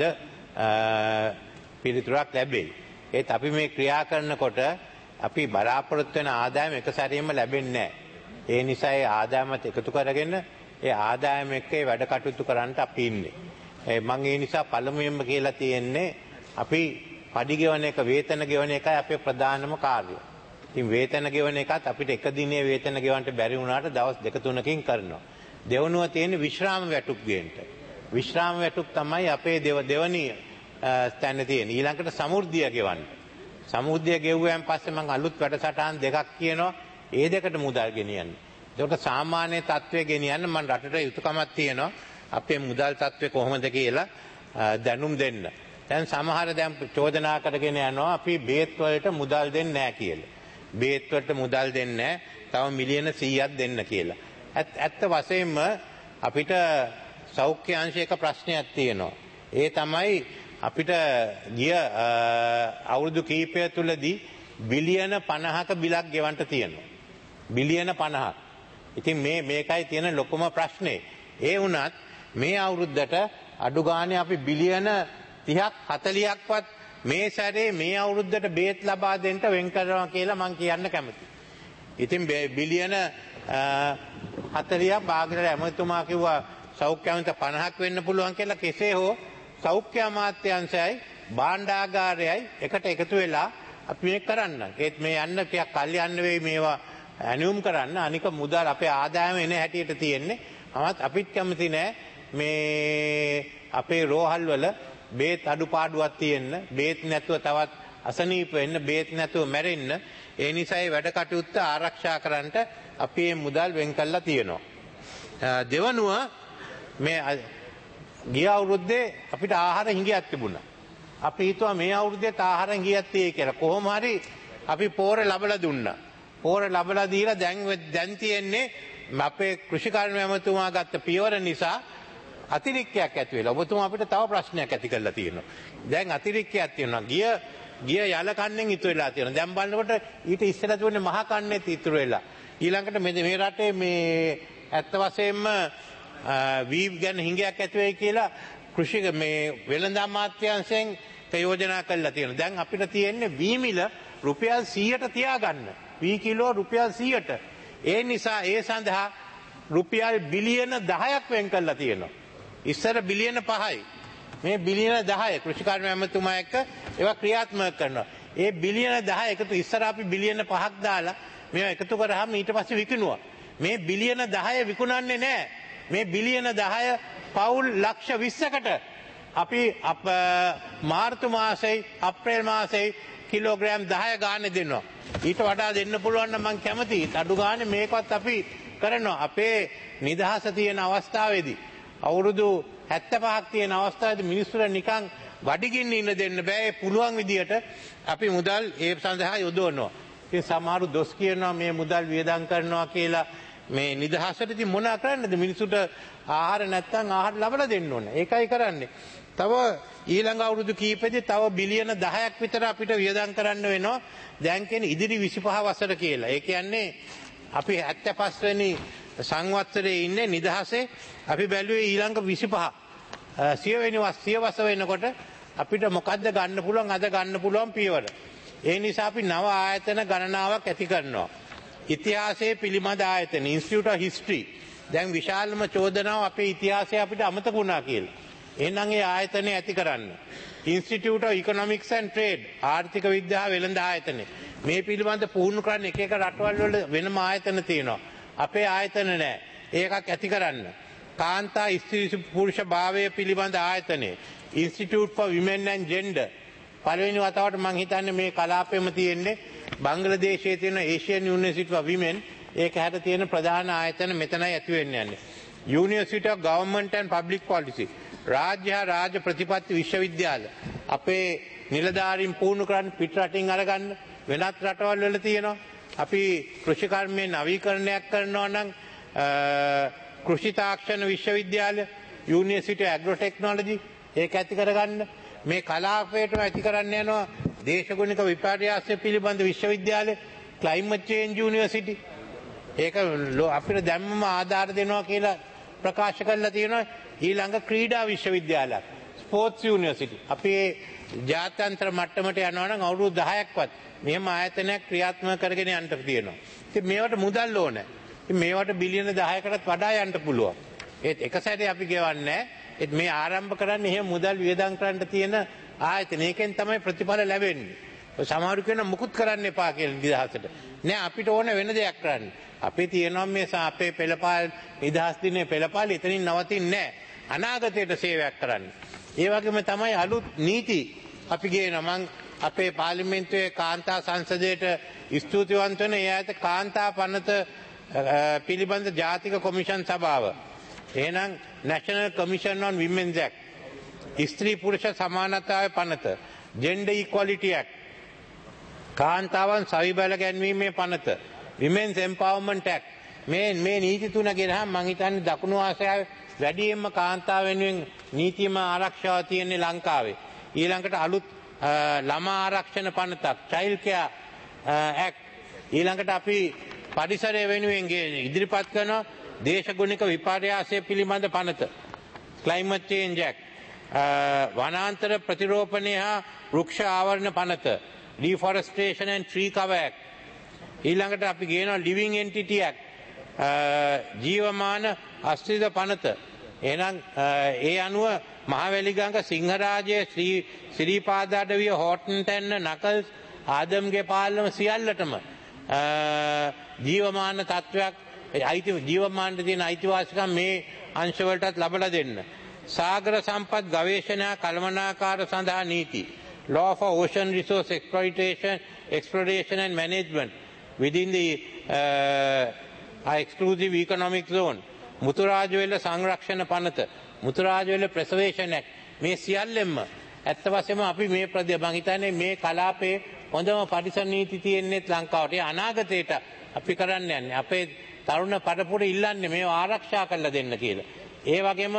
පිළිතුරක් ලැබෙයි. ඒත් අපි මේ ක්‍රියා කරනකොට අපි බලාපොරොත්තු වෙන ආදායම එක සැරේම ලැබෙන්නේ නැහැ. ඒ නිසා ඒ ආදායමත් එකතු කරගෙන ඒ ආදායම එක්ක වැඩ කටයුතු කරන්න අපි ඉන්නේ. මම ඒ නිසා පළමුවෙන්ම කියලා තියෙන්නේ අපි පඩි ගෙවන එක වේතන ගෙවන එකයි අපේ ප්‍රධානම කාර්යය. ඉතින් වේතන ගෙවන එකත් අපිට එක දිනේ වේතන ගෙවන්න බැරි වුණාට දවස් දෙක තුනකින් කරනවා. දෙවනුව තියෙන්නේ විශ්‍රාම වැටුප් ගේන්න. විශ්‍රාම වැටුප් තමයි අපේ දෙව දෙවනි ස්ථාන තියෙන්නේ. ඊළඟට සමෘද්ධිය ගෙවන්න. සමෘද්ධිය ගෙවුවයන් පස්සේ මම අලුත් වැඩසටහන් දෙකක් කියනවා. ඒ දෙකට මුදල් ගෙනියන්න. ඒකට සාමාන්‍ය තත්ත්වය ගෙනියන්න මම රටට යුතුයකමක් තියෙනවා. අපේ මුදල් තත්ත්වය කොහොමද කියලා දැනුම් දෙන්න. දැන් සමහර දැන් චෝදනා කරගෙන යනවා අපි බේත් වලට මුදල් දෙන්නේ නැහැ කියලා. බේත් වලට මුදල් දෙන්නේ නැහැ. තව මිලියන සීයක් දෙන්න කියලා. ඇත්ත වශයෙන්ම අපිට සෞඛ්‍ය අංශයක ප්‍රශ්නයක් තියෙනවා. ඒ තමයි අපිට ගිය අවුරුදු කිහිපය තුලදී බිලියන පනහක බිලක් ගෙවන්න තියෙනවා. බිලියන පනහක්. ඉතින් මේ මේකයි තියෙන ලොකුම ප්‍රශ්නේ. ඒ වුණත් මේ අවුරුද්දට අඩු ගානේ අපි බිලියන තිහක් හතලිහක්වත් මේ සැරේ මේ අවුරුද්දට බේත් ලබා දෙන්න වෙන් කරනවා කියලා මම කියන්න කැමතියි. ඉතින් බිලියන හතලිහක් භාගයට ඇමතුමා කිව්වා සෞඛ්‍ය අංශ පනහක් වෙන්න පුළුවන් කියලා. කෙසේ හෝ සෞඛ්‍ය අමාත්‍යාංශයයි භාණ්ඩාගාරයයි එකට එකතු වෙලා අපි මේක කරන්න. ඒත් මේ යන්න ටිකක් කල් යන්න වෙයි මේවා ඇනුම් කරන්න. අනික මුදල් අපේ ආදායම එන හැටියට තියෙන්නේ. මමත් අපිත් කැමති නෑ මේ අපේ රෝහල් වල බේත් අඩුපාඩුවක් තියෙන්න, බේත් නැතුව තවත් අසනීප වෙන්න, බේත් නැතුව මැරෙන්න. ඒ නිසා ඒ වැඩ කටයුත්ත ආරක්ෂා කරන්නට අපි මේ මුදල් වෙන් කරලා තියෙනවා. දෙවනුව මේ ගිය අවුරුද්දේ අපිට ආහාර හිඟයක් තිබුණා. අපි හිතුවා මේ අවුරුද්දේ ආහාර හිඟයක් තියෙයි කියලා. කොහොම හරි අපි පෝර ලැබලා දුන්නා. පෝර ලැබලා දීලා දැන් දැන් තියෙන්නේ අපේ කෘෂිකර්ම ඇමතුමා ගත්ත පියවර නිසා
අතිරික්තයක් ඇති වෙලා ඔබතුමා අපිට තව ප්‍රශ්නයක් ඇති කරලා තියෙනවා. දැන් අතිරික්තයක් තියෙනවා. ගිය ගිය යල කන්නෙන් ඉතුරු වෙලා තියෙනවා. දැන් බලනකොට ඊට ඉස්සෙල්ලා තිබුණේ මහ කන්නේත් ඉතුරු වෙලා. ඊළඟට මේ මේ රටේ මේ ඇත්ත වශයෙන්ම වී ගැන හිඟයක් ඇති වෙයි කියලා කෘෂි මේ වෙළඳ අමාත්‍යාංශයෙන් යෝජනා කළා තියෙනවා. දැන් අපිට තියෙන්නේ වී මිල රුපියල් සීයට තියාගන්න. වී කිලෝ රුපියල් සීයට. ඒ නිසා ඒ සඳහා රුපියල් බිලියන දහයක් වෙන් කරලා තියෙනවා. ඉස්සර බිලියන පහයි. මේ බිලියන දහය කෘෂිකාර්ය ඇමතුමා එක්ක ඒවා ක්‍රියාත්මක කරනවා. ඒ බිලියන දහය එකතු ඉස්සර අපි බිලියන පහක් දාලා මේවා එකතු කරාම ඊට පස්සේ විකිනුවා. මේ බිලියන දහය විකුණන්නේ නැහැ. මේ බිලියන දහය පවුල් ලක්ෂ විස්සකට අපි අප මාර්තු මාසෙයි අප්‍රේල් මාසෙයි කිලෝග්‍රෑම් දහය ගානේ දෙනවා. ඊට වඩා දෙන්න පුළුවන් නම් මම කැමතියි. අඩු ගානේ මේකවත් අපි කරනවා. අපේ නිදහස තියෙන අවස්ථාවේදී අවුරුදු හැත්තෑපහක් තියෙන අවස්ථාවේදී මිනිස්සුන්ට නිකන් වඩිගින්න ඉන්න දෙන්න බෑ. පුළුවන් විදියට අපි මුදල් ඒ සඳහා යොදවනවා. ඉතින් සමහරු දොස් කියනවා මේ මුදල් වියදම් කරනවා කියලා. මේ නිදහසට ඉතින් මොනා කරන්නද? මිනිසුන්ට ආහාර නැත්තම් ආහාර ලබලා දෙන්න ඕන. ඒකයි කරන්නේ. තව ඊළඟ අවුරුදු කීපෙදී තව බිලියන දහයක් විතර අපිට වියදම් කරන්න වෙනවා. දැන් කියන්නේ ඉදිරි විසිපහ වසර කියලා. ඒ කියන්නේ අපි හැත්තෑපස් වෙනි සංවත්සරයේ ඉන්නේ නිදහසේ. අපි බැලුවේ ඊළඟ විසිපහ සිය වෙනි සිය වස වෙනකොට අපිට මොකද්ද ගන්න පුළුවන් අද ගන්න පුළුවන් පියවර. ඒ නිසා අපි නව ආයතන ගණනාවක් ඇති කරනවා. ඉතිහාසයේ පිළිබඳ ආයතන ඉන්ස්ටිටියුට් ඔෆ් හිස්ටරි. දැන් විශාලම චෝදනාව අපේ ඉතිහාසය අපිට අමතක වුණා කියලා. එහෙනම් ඒ ආයතනය ඇති කරන්න. Institute of economics and trade ආර්ථික විද්‍යාව වෙළඳ ආයතනය. මේ පිළිබඳ පුහුණු කරන්න එක එක රටවල් වල වෙනම ආයතන තියෙනවා. අපේ ආයතන නැහැ. ඒකක් ඇති කරන්න. කාන්තා ස්ත්‍රී පුරුෂ භාවය පිළිබඳ ආයතනය. Institute for women and gender. පළවෙනි වතාවට මම හිතන්නේ මේ කලාපෙම තියෙන්නේ බංග්ලාදේශයේ තියෙන ඒෂියන් යුනිවර්සිටි ෆොර් විමෙන්. ඒක හැට තියෙන ප්‍රධාන ආයතන මෙතනයි ඇති වෙන්නේ යන්නේ. University of government and public policy. රාජ්‍ය හා රාජ ප්‍රතිපත්ති විශ්වවිද්‍යාල. අපේ නිලධාරීන් පුහුණු කරන්න පිට රටින් අරගන්න වෙනත් රටවල් වල තියෙනවා. අපි කෘෂි කර්මයේ නවීකරණයක් කරනවා නම් කෘෂි තාක්ෂණ විශ්වවිද්‍යාල, යුනිවර්සිටි ඇග්‍රෝ ටෙක්නොලොජි ඒක ඇති කරගන්න. මේ කලාපයටම ඇති කරන්න යනවා දේශගුණික විපර්යාසය පිළිබඳ විශ්වවිද්‍යාලය, ක්ලයිමේට් චේන්ජ් යුනිවර්සිටි. ඒක අපිට දැම්මම ආධාර දෙනවා කියලා ප්‍රකාශ කරලා තියෙනවා. ඊළඟ ක්‍රීඩා විශ්වවිද්‍යාලයක්, ස්පෝර්ට්ස් යුනිවර්සිටි. අපි ජාත්‍යන්තර මට්ටමට යනවා නම් අවුරුදු දහයක්වත් මෙහෙම ආයතනයක් ක්‍රියාත්මක කරගෙන යන්න තියෙනවා. ඉතින් මේවට මුදල් ඕනේ. ඉතින් මේවට බිලියන දහයකටත් වඩා යන්න පුළුවන්. ඒත් එක සැරේ අපි ගෙවන්නේ ඒත් මේ ආරම්භ කරන්නේ එහෙම මුදල් වියදම් කරන්න තියෙන ආයතන. ඒකෙන් තමයි ප්‍රතිඵල ලැබෙන්නේ. සමහරු කියන මුකුත් කරන්න එපා කියලා නිදහසට. නෑ අපිට ඕන වෙන දෙයක් කරන්න. අපේ තියෙනවා මේ අපේ පෙළපාල් නිදහස් දිනේ පෙළපාල් එතනින් නවතින්නේ නෑ. අනාගතයට සේවයක් කරන්න. ඒ වගේම තමයි අලුත් නීති අපි ගේනවා. මං අපේ පාර්ලිමේන්තුවේ කාන්තා සංසදයට ස්තුතිවන්ත වෙන ඒ ඇත කාන්තා පනත පිළිබඳ ජාතික කොමිෂන් සභාව. එහෙනම් National Commission on Women's Act, ස්ත්‍රී පුරුෂ සමානතාවය පනත, Gender Equality Act, කාන්තාවන් සවි බල ගැන්වීමේ පනත, Women's Empowerment Act. මේ මේ නීති තුන ගෙනහම මං හිතන්නේ දකුණු ආසියාවේ වැඩියෙන්ම කාන්තාව වෙනුවෙන් නීතියම ආරක්ෂාව තියෙන්නේ ලංකාවේ. ඊළඟට අලුත් ළමා ආරක්ෂණ පනතක්, Child Care Act. ඊළඟට අපි පරිසරය වෙනුවෙන් ඉදිරිපත් කරන දේශගුණික විපර්යාසය පිළිබඳ පනත, Climate Change Act, වනාන්තර ප්‍රතිරෝපණය හා වෘක්ෂ ආවරණ පනත, Deforestation and Tree Cover Act. ඊළඟට අපි ගේනවා Living Entity Act, ජීවමාන අස්තිද පනත. එහෙනම් ඒ අනුව මහවැලිගඟ සිංහරාජය, ශ්‍රී ශ්‍රීපාද අඩවිය, හෝටන් තැන්න, නකල්ස්, ආදම්ගේ පාලම සියල්ලටම ජීවමාන තත්වයක් අයිති ජීවමානට තියෙන අයිතිවාසිකම් මේ අංශවලටත් ලබලා දෙන්න. සාගර සම්පත් ගවේෂණ කළමනාකාර සඳහා නීති, Law for Ocean Resource Exploitation, Exploration and Management within the uh, exclusive economic zone, මුතුරාජවැල සංරක්ෂණ පනත, මුතුරාජවැල ප්‍රසර්වේෂන් ඇක්ට්. මේ සියල්ලෙම ඇත්ත වශයෙන්ම අපි මේ ප්‍රදේශ මං හිතන්නේ මේ කලාපේ හොඳම පරිසර නීති තියෙන්නේ ලංකාවට. ඒ අනාගතයට අපි කරන්න යන්නේ අපේ තරුණ පරපුර ඉල්ලන්නේ මේව ආරක්ෂා කරලා දෙන්න කියලා. ඒ වගේම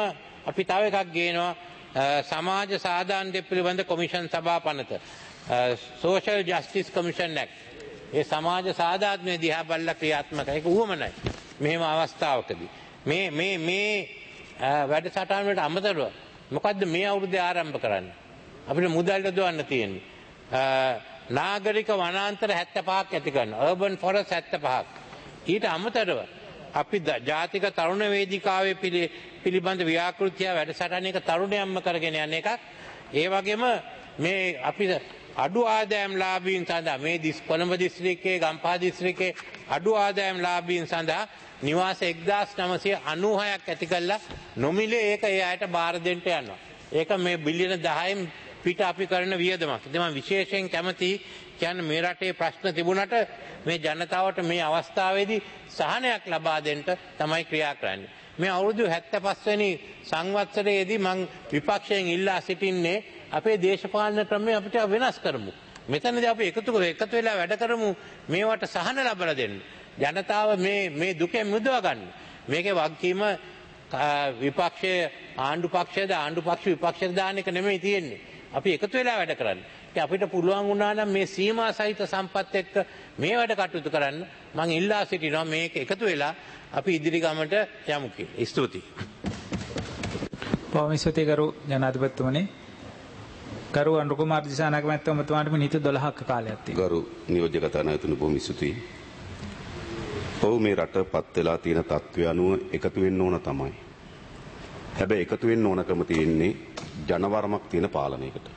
අපි තව එකක් ගේනවා සමාජ සාධාරණ පිළිබඳ කොමිෂන් සභා පනත සෝෂල් ජස්ටිස් කොමිෂන් ඇක්ට්. ඒ සමාජ සාධාරණය දිහා බලලා ක්‍රියාත්මක ඒක උවමනයි. මෙහෙම අවස්ථාවකදී මේ මේ මේ වැඩසටහන වලට අමතරව මොකද්ද මේ අවුරුද්දේ ආරම්භ කරන්නේ? අපිට මුදල් යොදවන්න තියෙන්නේ. නාගරික වනාන්තර හැත්තෑ පහක් ඇති කරනවා. urban forest හැත්තෑ පහක්. ඊට අමතරව අපි ජාතික තරුණ වේදිකාවේ පිළිබඳ ව්‍යාකෘතිය වැඩසටහන එක තරුණයන්ම කරගෙන යන එකක්. ඒ වගේම මේ අපි අඩු ආදායම් ලාභීන් සඳහා මේ දිස් කොළඹ දිස්ත්‍රික්කයේ ගම්පහ දිස්ත්‍රික්කයේ අඩු ආදායම් ලාභීන් සඳහා නිවාස එක්දාස් නවසිය අනූහයක් ඇති කළා නොමිලේ ඒක ඒ අයට බාර දෙන්න යනවා. ඒක මේ බිලියන දහයෙන් පිට අපි කරන වියදමක්. ඉතින් මම විශේෂයෙන් කැමතියි කියන්නේ මේ රටේ ප්‍රශ්න තිබුණට මේ ජනතාවට මේ අවස්ථාවේදී සහනයක් ලබා දෙන්න තමයි ක්‍රියා කරන්නේ. මේ අවුරුදු හැත්තෑ පහ වෙනි සංවත්සරයේදී මම විපක්ෂයෙන් ඉල්ලා සිටින්නේ අපේ දේශපාලන ක්‍රමය අපිට වෙනස් කරමු. මෙතනදී අපි එකතු එකතු වෙලා වැඩ කරමු මේවට සහන ලබා දෙන්න. ජනතාව මේ මේ දුකෙන් මුදවා ගන්න. මේකේ වගකීම විපක්ෂයේ ආණ්ඩු පක්ෂයේද ආණ්ඩු පක්ෂ විපක්ෂයට දාන එක නෙමෙයි තියෙන්නේ. අපි එකතු වෙලා වැඩ කරන්න. ඉතින් අපිට පුළුවන් වුණා නම් මේ සීමා සහිත සම්පත් එක්ක මේ වැඩ කටයුතු කරන්න මම ඉල්ලා සිටිනවා මේක එකතු වෙලා අපි ඉදිරි ගමනට යමු කියලා. ස්තුතියි.
බොහොම ස්තුතියි ගරු ජනාධිපතිතුමනි. ගරු අනුර කුමාර දිසානායක මහත්මයාට මිනිත්තු දොළහක කාලයක් තියෙනවා.
ගරු නියෝජ්‍ය කතානායකතුමනි බොහොම ස්තුතියි. ඔව් මේ රට පත් වෙලා තියෙන තත්ත්වය අනුව එකතු වෙන්න ඕන තමයි. හැබැයි එකතු වෙන්න ඕනකම තියෙන්නේ ජනවරමක් තියෙන පාලනයකට.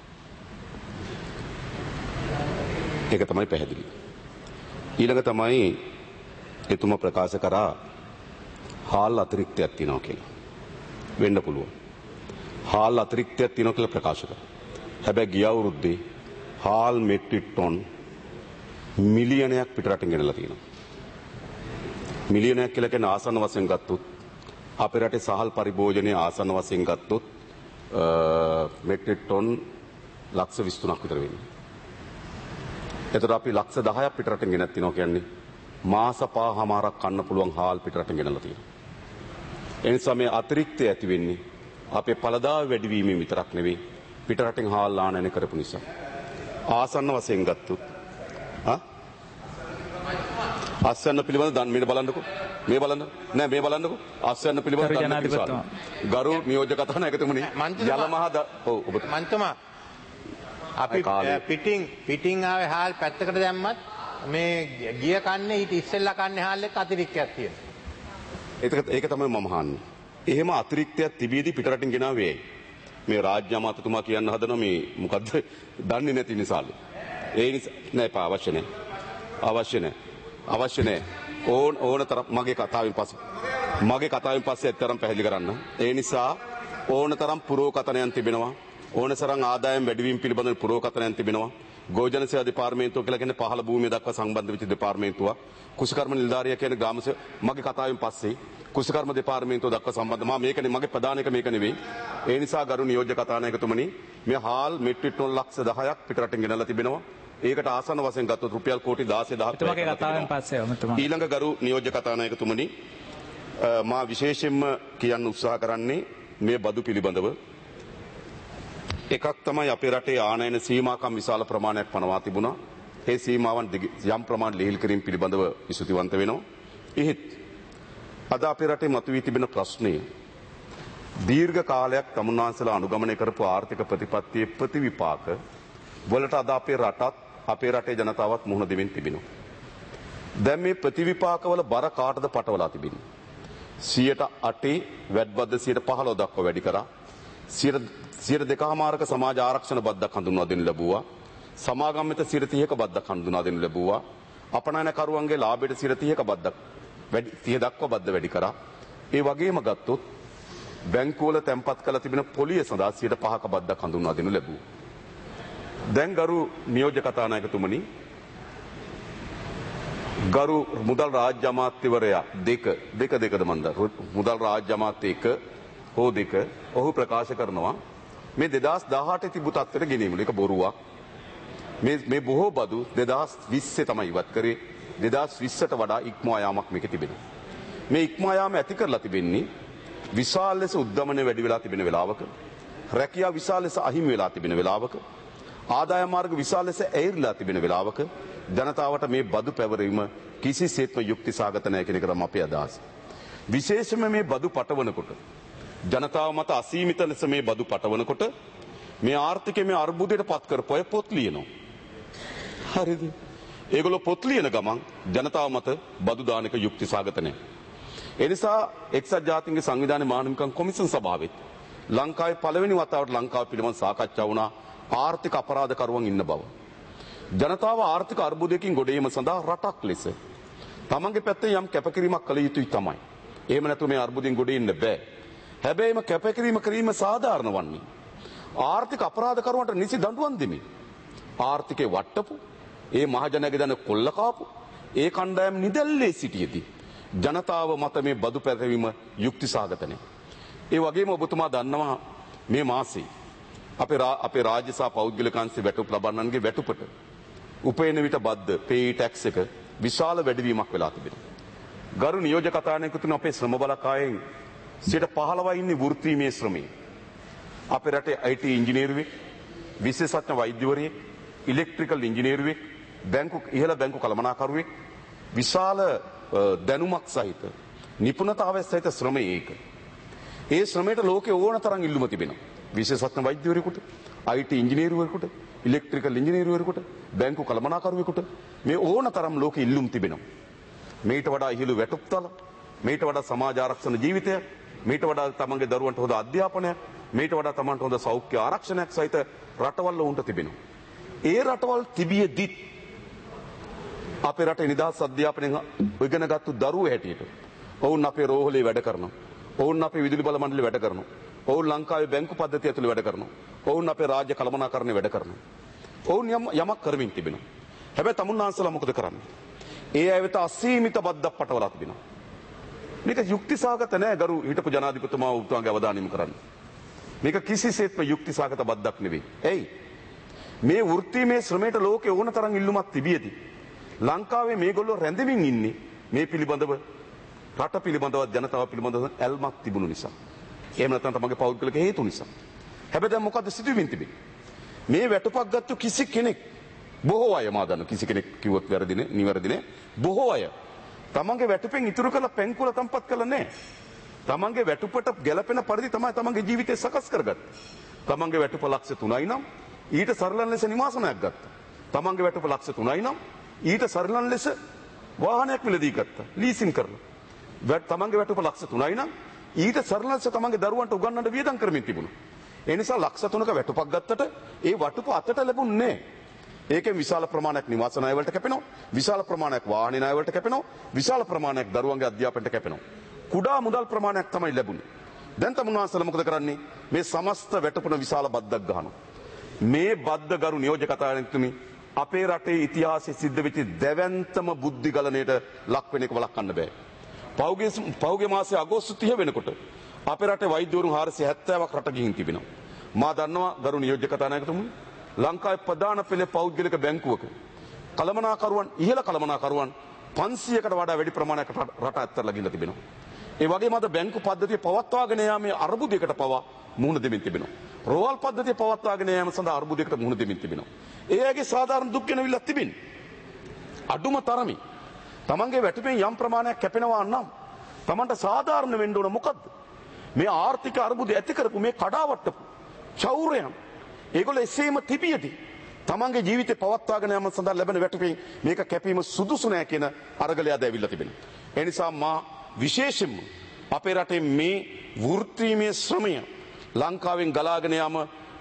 ඒක තමයි පැහැදිලි. ඊළඟ තමයි එතුමා ප්‍රකාශ කරා හාල් අතිරික්තයක් තියෙනවා කියලා. වෙන්න පුළුවන්. හාල් අතිරික්තයක් තියෙනවා කියලා ප්‍රකාශ කරා. හැබැයි ගිය අවුරුද්දේ හාල් මෙට්‍රික් ටොන් මිලියනයක් පිටරටින් ගෙනලා තියෙනවා. මිලියනයක් කියලා කියන්නේ ආසන්න වශයෙන් ගත්තොත් අපේ රටේ සහල් පරිභෝජනයේ ආසන්න වශයෙන් ගත්තොත් මෙට්‍රික් ටොන් ලක්ෂ විසි තුනක් විතර වෙන්නේ. එතකොට අපි ලක්ෂ දහයක් පිටරටින් ගෙනත් තිනවා කියන්නේ මාස පහමාරක් කන්න පුළුවන් හාල් පිටරටින් ගෙනලා තියෙනවා. ඒ නිසා මේ අතිරික්තය ඇති වෙන්නේ අපේ පළදාව වැඩිවීමෙන් විතරක් නෙවෙයි පිටරටින් හාල් ආනයන කරපු නිසා. ආසන්න වශයෙන් ගත්තොත් ආ ආසන්න පිළිබඳ දන් මේක බලන්නකෝ. මේ බලන්න. නෑ මේ බලන්නකෝ. ආසන්න පිළිබඳ දන් කිව්වා. ගරු නියෝජ්‍ය කතානායකතුමනි ජල මහා ඔව් ඔබ
මන්තුමා අපි පිටින් පිටින් ආවේ හාල් පැත්තකට දැම්මත් මේ ගිය කන්නේ ඊට ඉස්සෙල්ලා කන්නේ හාල් එක අතිරික්තයක් තියෙනවා.
ඒක ඒක තමයි මම අහන්නේ. එහෙම අතිරික්තයක් තිබීදී පිටරටින් ගෙනාවේ ඇයි? මේ රාජ්‍ය අමාත්‍යතුමා කියන්න හදනවා මේ මොකද්ද දන්නේ නැති නිසාලු. ඒ නිසා නෑ පා අවශ්‍ය නෑ. අවශ්‍ය නෑ. අවශ්‍ය නෑ. ඕන ඕන තරම් මගේ කතාවෙන් පස්සේ මගේ කතාවෙන් පස්සේ ඇත්තරම් පැහැදිලි කරන්න. ඒ නිසා ඕන තරම් පුරෝකතනයන් තිබෙනවා. ඕන තරම් ආදායම් වැඩිවීම පිළිබඳව පුරෝකතනයන් තිබෙනවා. ගෝජන සේවා දෙපාර්තමේන්තුව කියලා කියන්නේ පහළ භූමිය දක්වා සම්බන්ධ වෙච්ච දෙපාර්තමේන්තුවක්. කුෂිකර්ම නිලධාරියා කියන්නේ ග්‍රාම මගේ කතාවෙන් පස්සේ කුෂිකර්ම දෙපාර්තමේන්තුව දක්වා සම්බන්ධ මම මේකනේ මගේ ප්‍රධාන එක මේක නෙවෙයි. ඒ නිසා ගරු නියෝජ්‍ය කතානායකතුමනි මේ හාල් මෙට්‍රික් ටොන් ලක්ෂ දහයක් පිටරටින් ගෙනල්ලා තිබෙනවා. ඒකට ආසන්න වශයෙන් ගත්තොත් රුපියල් කෝටි දාසය දහයක්.
එතුමාගේ කතාවෙන් පස්සේ ඔබතුමා
ඊළඟ ගරු නියෝජ්‍ය කතානායකතුමනි මා විශේෂයෙන්ම කියන්න උත්සාහ කරන්නේ මේ බදු පිළිබඳව එකක් තමයි අපේ රටේ ආනයන සීමාකම් විශාල ප්‍රමාණයක් පනවා තිබුණා. ඒ සීමාවන් යම් ප්‍රමාණ ලිහිල් කිරීම පිළිබඳව විසුතිවන්ත වෙනවා. එහෙත් අද අපේ රටේ මතුවී තිබෙන ප්‍රශ්නය දීර්ඝ කාලයක් තමුන්වහන්සේලා අනුගමනය කරපු ආර්ථික ප්‍රතිපත්තියේ ප්‍රතිවිපාක වලට අද අපේ රටත් අපේ රටේ ජනතාවත් මුහුණ දෙමින් තිබෙනවා. දැන් මේ ප්‍රතිවිපාකවල බර කාටද පටවලා තිබෙන්නේ? සියයට අටේ වැඩ බද්ද සියයට පහළොව දක්වා වැඩි කරා. සියයට දෙකමාරක සමාජ ආරක්ෂණ බද්දක් හඳුන්වා දෙනු ලැබුවා. සමාගම් වෙත සියයට තිහක බද්දක් හඳුන්වා දෙනු ලැබුවා. අපනයනකරුවන්ගේ ලාභයට සියයට තිහක බද්දක් වැඩි තිහ දක්වා බද්ද වැඩි කරා. ඒ වගේම ගත්තොත් බැංකුවල තැන්පත් කළ තිබෙන පොලිය සඳහා සියයට පහක බද්දක් හඳුන්වා දෙනු ලැබුවා. දැන් ගරු නියෝජ්‍ය කතානායකතුමනි ගරු මුදල් රාජ්‍ය අමාත්‍යවරයා දෙක දෙක දෙකද මන්ද මුදල් රාජ්‍ය අමාත්‍ය එක හෝ දෙක ඔහු ප්‍රකාශ කරනවා මේ දෙදහස් දහඅට තිබු තත්ත්වයට ගෙනීමල එක බොරුවක්. මේ මේ බොහෝ බදු දෙදහස් විස්සේ තමයි ඉවත් කරේ. දෙදහස් විස්සට වඩා ඉක්මවා යාමක් මේක තිබෙනවා. මේ ඉක්මවා යාම ඇති කරලා තිබෙන්නේ විශාල ලෙස උද්ගමනය වැඩි වෙලා තිබෙන වෙලාවක, රැකියාව විශාල ලෙස අහිමි වෙලා තිබෙන වෙලාවක, ආදායම් මාර්ග විශාල ලෙස ඇහිරිලා තිබෙන වෙලාවක ජනතාවට මේ බදු පැවරීම කිසිසේත්ම යුක්ති සාගත නැහැ කියන එක තමයි අපේ අදහස. විශේෂයෙන්ම මේ බදු පටවනකොට ජනතාව මත අසීමිත ලෙස මේ බදු පටවනකොට මේ ආර්ථිකය මේ අර්බුදයට පත් කරපු අය පොත් ලියනවා. හරිද? ඒගොල්ලෝ පොත් ලියන ගමන් ජනතාව මත බදු දාන එක යුක්ති සාගත නැහැ. ඒ නිසා එක්සත් ජාතීන්ගේ සංවිධානයේ මානවිකම් කොමිෂන් සභාවෙත් ලංකාවේ පළවෙනි වතාවට ලංකාව පිළිබඳ සාකච්ඡා වුණා ආර්ථික අපරාධකරුවන් ඉන්න බව. ජනතාව ආර්ථික අර්බුදයකින් ගොඩ ඒම සඳහා රටක් ලෙස තමන්ගේ පැත්තේ යම් කැපකිරීමක් කළ යුතුයි තමයි. එහෙම නැතුව මේ අර්බුදයෙන් ගොඩ එන්න බෑ. හැබැයිම කැපකිරීම කිරීම සාධාරණ වන්නේ ආර්ථික අපරාධකරුවන්ට නිසි දඬුවම් දෙමින්. ආර්ථිකේ වට්ටපු, ඒ මහජනයාගේ දන කොල්ල කාපු, ඒ කණ්ඩායම් නිදැල්ලේ සිටියදී ජනතාව මත මේ බදු පැතවීම යුක්ති සාගත නැහැ. ඒ වගේම ඔබතුමා දන්නවා මේ මාසේ අපේ අපේ රාජ්‍ය සහ පෞද්ගලික අංශේ වැටුප් ලබන්නන්ගේ වැටුපට උපයන විට බද්ද පේ ටැක්ස් එක විශාල වැඩිවීමක් වෙලා තිබෙනවා. ගරු නියෝජක කතානායකතුමනි, අපේ ශ්‍රම බලකායෙන් සියයට පහළොවයි ඉන්නේ වෘත්තීමය ශ්‍රමයේ. අපේ රටේ අයි ටී ඉංජිනේරුවෙක්, විශේෂඥ වෛද්‍යවරයෙක්, ඉලෙක්ට්‍රිකල් ඉංජිනේරුවෙක්, බැංකු ඉහළ බැංකු කළමනාකරුවෙක්, විශාල දැනුමක් සහිත නිපුණතාවය සහිත ශ්‍රමයේ ඒක. ඒ ශ්‍රමයට ලෝකේ ඕන තරම් ඉල්ලුම තිබෙනවා. විශේෂඥ වෛද්‍යවරයෙකුට, අයි ටී ඉංජිනේරුවෙකුට, ඉලෙක්ට්‍රිකල් ඉංජිනේරුවෙකුට, බැංකු කළමනාකරුවෙකුට මේ ඕන තරම් ලෝකේ ඉල්ලුම් තිබෙනවා. මේට වඩා ඉහළ වැටුප්තල, මේට වඩා සමාජ ආරක්ෂණ ජීවිතය, මේට වඩා තමන්ගේ දරුවන්ට හොඳ අධ්‍යාපනය, මේට වඩා තමන්ට හොඳ සෞඛ්‍ය ආරක්ෂණයක් සහිත රටවල් උන්ට තිබෙනවා. ඒ රටවල් තිබියදිත් අපේ රටේ නිදහස් අධ්‍යාපනයෙන් ඉගෙනගත්තු දරුවෝ හැටියට ඔවුන් අපේ රෝහලේ වැඩ කරනවා. ඔවුන් අපේ විදුලි බල මණ්ඩලේ වැඩ කරනවා. ඔවුන් ලංකාවේ බැංකු පද්ධතිය ඇතුළේ වැඩ කරනවා. ඔවුන් අපේ රාජ්‍ය කළමනාකරණේ වැඩ කරනවා. ඔවුන් යම් යමක් කරමින් තිබෙනවා. හැබැයි තමුන්නාන්සලා මොකද කරන්නේ? ඒ අය වෙත අසීමිත බද්දක් පටවලා තිබෙනවා. මේක යුක්තිසහගත නෑ ගරු හිටපු ජනාධිපතිතුමා උතුම්ගේ අවධානය යොමු කරන්න. මේක කිසිසේත්ම යුක්තිසහගත බද්දක් නෙවෙයි. එයි මේ වෘත්තීමේ ශ්‍රමයට ලෝකේ ඕන තරම් ඉල්ලුමක් තිබියදී ලංකාවේ මේගොල්ලෝ රැඳෙමින් ඉන්නේ මේ පිළිබඳව රට පිළිබඳව ජනතාව පිළිබඳව ඇල්මක් තිබුණු නිසා. එහෙම නැත්නම් තමගේ පෞද්ගලික හේතු නිසා. හැබැයි දැන් මොකද්ද සිදුවෙමින් තිබෙන්නේ? මේ වැටුපක් ගත්ත කිසි කෙනෙක්, බොහෝ අය මා දන්න කිසි කෙනෙක් කිව්වොත් වැරදිනේ, නිවැරදිනේ. බොහෝ අය තමන්ගේ වැටුපෙන් ඉතුරු කළ පෙන්කුල තම්පත් කළා නෑ. තමන්ගේ වැටුපට ගැළපෙන පරිදි තමයි තමන්ගේ ජීවිතය සකස් කරගත්තේ. තමන්ගේ වැටුප ලක්ෂ තුනයි නම් ඊට සරලන් ලෙස නිවාසනයක් ගත්තා. තමන්ගේ වැටුප ලක්ෂ තුනයි නම් ඊට සරලන් ලෙස වාහනයක් මිලදී ගත්තා, ලීසින් කරලා. තමන්ගේ වැටුප ලක්ෂ තුනයි නම් ඊට සරලන් ලෙස තමන්ගේ දරුවන්ට උගන්වන්න වියදම් කරමින් තිබුණා. ඒ නිසා ලක්ෂ තුනක වැටුපක් ගත්තට ඒ වටුප අතට ලැබුණේ නෑ. ඒකෙන් විශාල ප්‍රමාණයක් නිවාස ණය වලට කැපෙනවා, විශාල ප්‍රමාණයක් වාහන ණය වලට කැපෙනවා, විශාල ප්‍රමාණයක් දරුවන්ගේ අධ්‍යාපනයට කැපෙනවා. කුඩා මුදල් ප්‍රමාණයක් තමයි ලැබුණේ. දැන් තමුන්වහන්සේලා මොකද කරන්නේ? මේ සමස්ත වැටුපන විශාල බද්දක් ගහනවා. මේ බද්ද ගරු නියෝජක කතානායකතුමනි, අපේ රටේ ඉතිහාසයේ සිද්ධ වෙච්ච දැවැන්තම බුද්ධි ගලණයට ලක් වෙන එක වළක්වන්න බෑ. පෞගේ පෞගේ මාසයේ අගෝස්තු තිහ වෙනකොට අපේ රටේ වෛද්‍යවරුන් හාරසිය හැත්තෑවක් රට ගිහින් තිබෙනවා. මා දන්නවා ගරු නියෝජක කතානායකතුමනි, ලංකාවේ ප්‍රධාන පෙළේ පෞද්ගලික බැංකුවක කළමනාකරුවන්, ඉහළ කළමනාකරුවන් පන්සියයකට වඩා වැඩි ප්‍රමාණයකට රට ඇත්තරලා ගිහින් තිබෙනවා. ඒ වගේම අද බැංකු පද්ධතිය පවත්වාගෙන යාමේ අර්බුදයකට පවා මුහුණ දෙමින් තිබෙනවා. රෝහල් පද්ධතිය පවත්වාගෙන යාම සඳහා අර්බුදයකට මුහුණ දෙමින් තිබෙනවා. ඒ අයගේ සාධාරණ දුක් ගෙනවිලා තිබෙන්නේ. අඩුම තරමේ තමන්ගේ වැටුපෙන් යම් ප්‍රමාණයක් කැපෙනවා නම් තමන්ට සාධාරණ වෙන්න ඕන මොකද්ද? මේ ආර්ථික අර්බුදය ඇති කරපු මේ කඩාවට්ටපු චෞරයන් ඒගොල්ලෝ එසේම තිබියදී තමන්ගේ ජීවිතේ පවත්වාගෙන යාම සඳහා ලැබෙන වැටුපෙන් මේක කැපීම සුදුසු නෑ කියන අරගලය අද ඇවිල්ලා තිබෙනවා. ඒ නිසා මා විශේෂයෙන්ම අපේ රටේ මේ වෘත්තීමය ශ්‍රමය ලංකාවෙන් ගලාගෙන යාම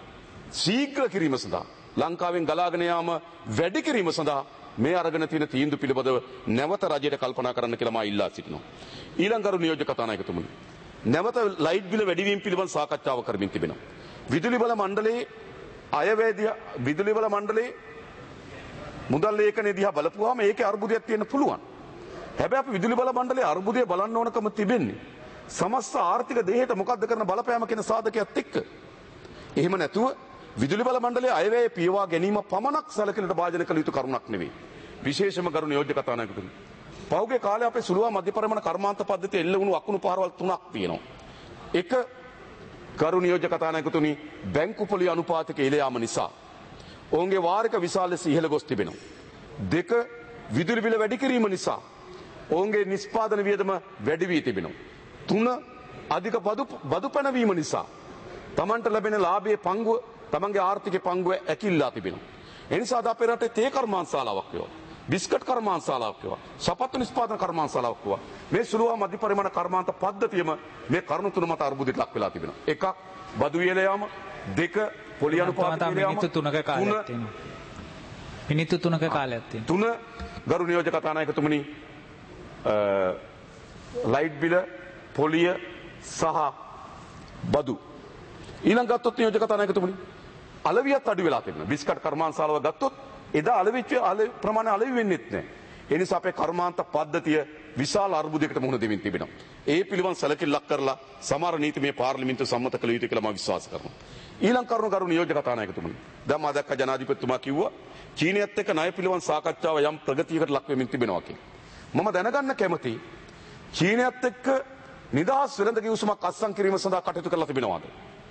ශීඝ්‍ර කිරීම සඳහා, ලංකාවෙන් ගලාගෙන යාම වැඩි කිරීම සඳහා මේ අරගෙන තියෙන තීන්දුව පිළිබඳව නැවත රජයට කල්පනා කරන්න කියලා මා ඉල්ලා සිටිනවා. ඊළඟරු නියෝජක කතානායකතුමනි, නැවත ලයිට් බිල වැඩිවීම පිළිබඳ සාකච්ඡාව කරමින් තිබෙනවා. විදුලි බල මණ්ඩලයේ අයවැය විදුලි බල මණ්ඩලයේ මුදල් ලේඛනය දිහා බලපුවාම ඒකේ අර්බුදයක් තියෙන්න පුළුවන්. හැබැයි අපි විදුලි බල මණ්ඩලයේ අර්බුදය බලන්න ඕනකම තිබෙන්නේ සමස්ත ආර්ථික දෙයට මොකද්ද කරන බලපෑම කියන සාධකයක් එක්ක. එහෙම නැතුව විදුලි බල මණ්ඩලයේ අයවැය පියවා ගැනීම පමණක් සැලකිලිට භාජනය කළ යුතු කරුණක් නෙවෙයි. විශේෂම කරු නියෝජ්‍ය කතානායකතුමනි, පහුගිය කාලේ අපේ සුළුවා මධ්‍ය පරිමාණ කර්මාන්ත පද්ධතිය එල්ල වුණු අකුණු පාරවල් තුනක් තියෙනවා. එක ගරු නියෝජ්‍ය කතානායකතුනි බැංකු පොලි අනුපාතක ඉහළ යාම නිසා ඔවුන්ගේ වාරික විශාල ලෙස ඉහළ ගොස් තිබෙනවා. දෙක විදුලි බිල වැඩි කිරීම නිසා ඔවුන්ගේ නිෂ්පාදන වියදම වැඩි වී තිබෙනවා. තුන අධික බදු බදු පැනවීම නිසා තමන්ට ලැබෙන ලාභයේ පංගුව තමන්ගේ ආර්ථික පංගුව ඇකිල්ලා තිබෙනවා. ඒ නිසා අද අපේ රටේ තේ කර්මාන්තශාලාවක් වේවා, බිස්කට් කර්මාන්තශාලාවක් වේවා, සපත්තු නිෂ්පාදන කර්මාන්තශාලාවක් වේවා, මේ සුළුවා මධ්‍ය පරිමාණ කර්මාන්ත පද්ධතියම මේ කරුණු තුන මත අර්බුදයට ලක් වෙලා තිබෙනවා. එකක් බදු වියල යාම, දෙක පොලි අනුපාත වියල යාම,
මිනිත්තු තුනක කාලයක් තියෙනවා. මිනිත්තු තුනක කාලයක් තියෙනවා.
තුන ගරු නියෝජ්‍ය කතානායකතුමනි ලයිට් බිල, පොලිය සහ බදු. ඊළඟ ගත්තොත් නියෝජ්‍ය කතානායකතුමනි අලවියත් අඩු වෙලා තිබෙනවා. බිස්කට් කර්මාන්තශාලාව ගත්තොත් එදා අලවිච්ච අල ප්‍රමාණය අලෙවි වෙන්නේත් නැහැ. ඒ නිසා අපේ කර්මාන්ත පද්ධතිය විශාල අර්බුදයකට මුහුණ දෙමින් තිබෙනවා. ඒ පිළිබඳ සැලකිල්ලක් කරලා සමහර නීතිමය පාර්ලිමේන්තුව සම්මත කළ යුතුයි කියලා මම විශ්වාස කරනවා. ඊළඟ කරුණ ගරු නියෝජ්‍ය කතානායකතුමනි දැන් මා දැක්ක ජනාධිපතිතුමා කිව්වා චීනයත් එක්ක ණය පිළිබඳ සාකච්ඡාව යම් ප්‍රගතියකට ලක් වෙමින් තිබෙනවා කියලා. මම දැනගන්න කැමතියි චීනයත් එක්ක නිදහස් වෙළඳ කිවිසුමක් අත්සන් කිරීම සඳහා කටයුතු කරලා තිබෙනවාද?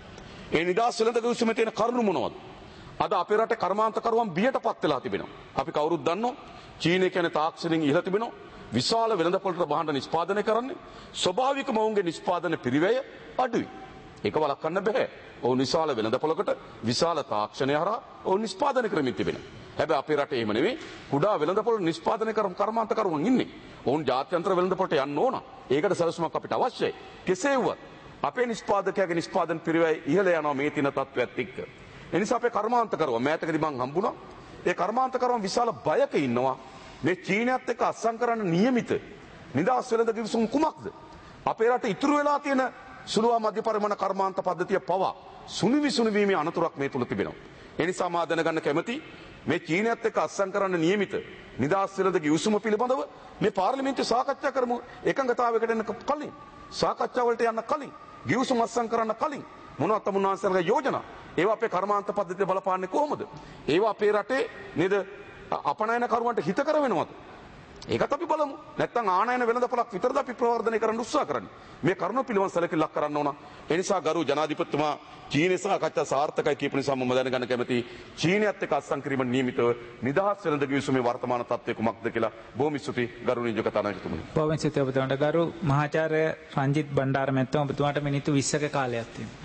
ඒ නිදහස් වෙළඳ කිවිසුමේ තියෙන කරුණු මොනවද? අද අපේ රටේ කර්මාන්තකරුවන් බියටපත් වෙලා තිබෙනවා. අපි කවුරුත් දන්නවා චීනය කියන්නේ තාක්ෂණයෙන් ඉහළ තිබෙනවා. විශාල වෙළඳපොළට භාණ්ඩ නිෂ්පාදනය කරන්නේ. ස්වභාවිකම ඔවුන්ගේ නිෂ්පාදන පිරිවැය අඩුයි. ඒක වළක්වන්න බෑ. ඔවුන් විශාල වෙළඳපොළකට විශාල තාක්ෂණය හරහා ඔවුන් නිෂ්පාදනය කරමින් තිබෙනවා. හැබැයි අපේ රටේ එහෙම නෙවෙයි. කුඩා වෙළඳපොළ නිෂ්පාදනය කරන කර්මාන්තකරුවන් ඉන්නේ. ඔවුන් ජාත්‍යන්තර වෙළඳපොළට යන්න ඕන. ඒකට සැලසුමක් අපිට අවශ්‍යයි. කෙසේ වුවත් අපේ නිෂ්පාදකයාගේ නිෂ්පාදන පිරිවැය ඉහළ යනවා මේ තින තත්ත්වයක් එක්ක. ඒ නිසා අපේ කර්මාන්තකරුවා මෑතකදී මං හම්බුණා. ඒ කර්මාන්තකරුවන් විශාල බයක ඉන්නවා. මේ චීනයත් එක්ක අත්සන් කරන්න නියමිත නිදහස් වෙළඳ කිවිසුම් කුමක්ද? අපේ රටේ ඉතුරු වෙලා තියෙන සුළුවා මධ්‍ය පරිමාණ කර්මාන්ත පද්ධතිය පවා සුනිවි සුනිවීමේ අනතුරක් මේ තුල තිබෙනවා. ඒ නිසා මා දැනගන්න කැමති මේ චීනයත් එක්ක අත්සන් කරන්න නියමිත නිදහස් වෙළඳ කිවිසුම පිළිබඳව මේ පාර්ලිමේන්තුවේ සාකච්ඡා කරමු එකඟතාවයකට එන්න කලින් සාකච්ඡා වලට යන්න කලින් ගිවිසුම් අත්සන් කරන්න කලින් මොනවද තමුන්වහන්සේලාගේ යෝජනා? ඒවා අපේ කර්මාන්ත පද්ධතිය බලපාන්නේ කොහොමද? ඒවා අපේ රටේ නේද අපනයනකරුවන්ට හිතකර වෙනවද? ඒකත් අපි බලමු. නැත්නම් ආනයන වෙළඳපොළක් විතරද අපි ප්‍රවර්ධනය කරන්න උත්සාහ කරන්නේ. මේ කරුණ පිළිවන් සැලකිල්ලක් කරන්න ඕන. ඒ නිසා ගරු ජනාධිපතිතුමා චීනයේ සාකච්ඡා සාර්ථකයි කියපු නිසා මම දැනගන්න කැමතියි චීනයත් එක්ක අත්සන් කිරීම නියමිතව නිදහස් වෙළඳ කිවිසුමේ වර්තමාන තත්ත්වය කුමක්ද කියලා බොහොම ස්තුතියි ගරු නියෝජ්‍ය කතානායකතුමනි.
බොහොම ස්තුතියි ඔබතුමාට. ගරු මහාචාර්ය රංජිත් බණ්ඩාර මැතිතුමා ඔබතුමාට මිනිත්තු විස්සක කාලයක් තියෙනවා.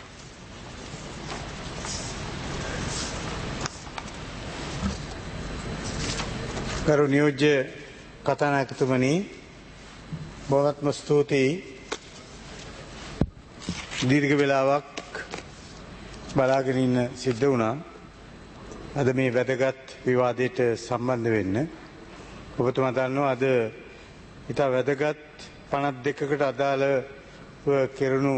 ගරු නියෝජ්‍ය කතානායකතුමනි බොහොමත්ම ස්තුතියි. දීර්ඝ වේලාවක් බලාගෙන ඉන්න සිද්ධ වුණා. අද මේ වැදගත් විවාදයට සම්බන්ධ වෙන්න. ඔබතුමා දන්නවා අද ඉතා වැදගත් පනස් දෙකකට අදාළව කෙරුණු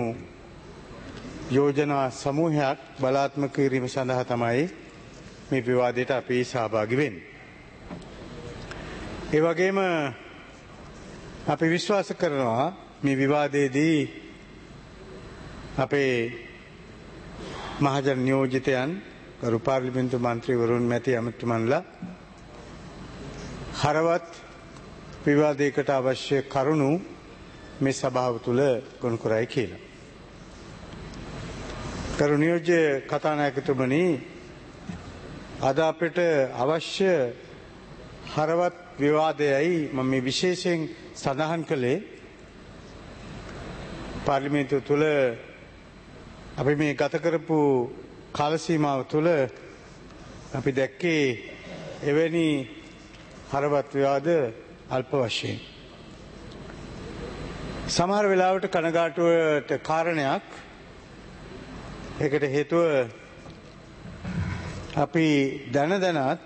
යෝජනා සමූහයක් බලාත්මක කිරීම සඳහා තමයි මේ විවාදයට අපි සහභාගී වෙන්නේ. ඒ වගේම අපි විශ්වාස කරනවා මේ විවාදයේදී අපේ මහජන නියෝජිතයන් ගරු පාර්ලිමේන්තු මන්ත්‍රීවරුන් මැති ඇමතුමන්ලා හරවත් විවාදයකට අවශ්‍ය කරුණු මේ සභාව තුළ ගොනු කරයි කියලා. ගරු නියෝජ්‍ය කතානායකතුමනි අද අපිට අවශ්‍ය හරවත් විවාදයයි මම මේ විශේෂයෙන් සඳහන් කළේ පාර්ලිමේන්තුව තුළ අපි මේ ගත කරපු කාල සීමාව තුළ අපි දැක්කේ එවැනි හරවත් විවාද අල්ප වශයෙන්. සමහර වෙලාවට කනගාටුවට කාරණයක් ඒකට හේතුව අපි දැන දැනත්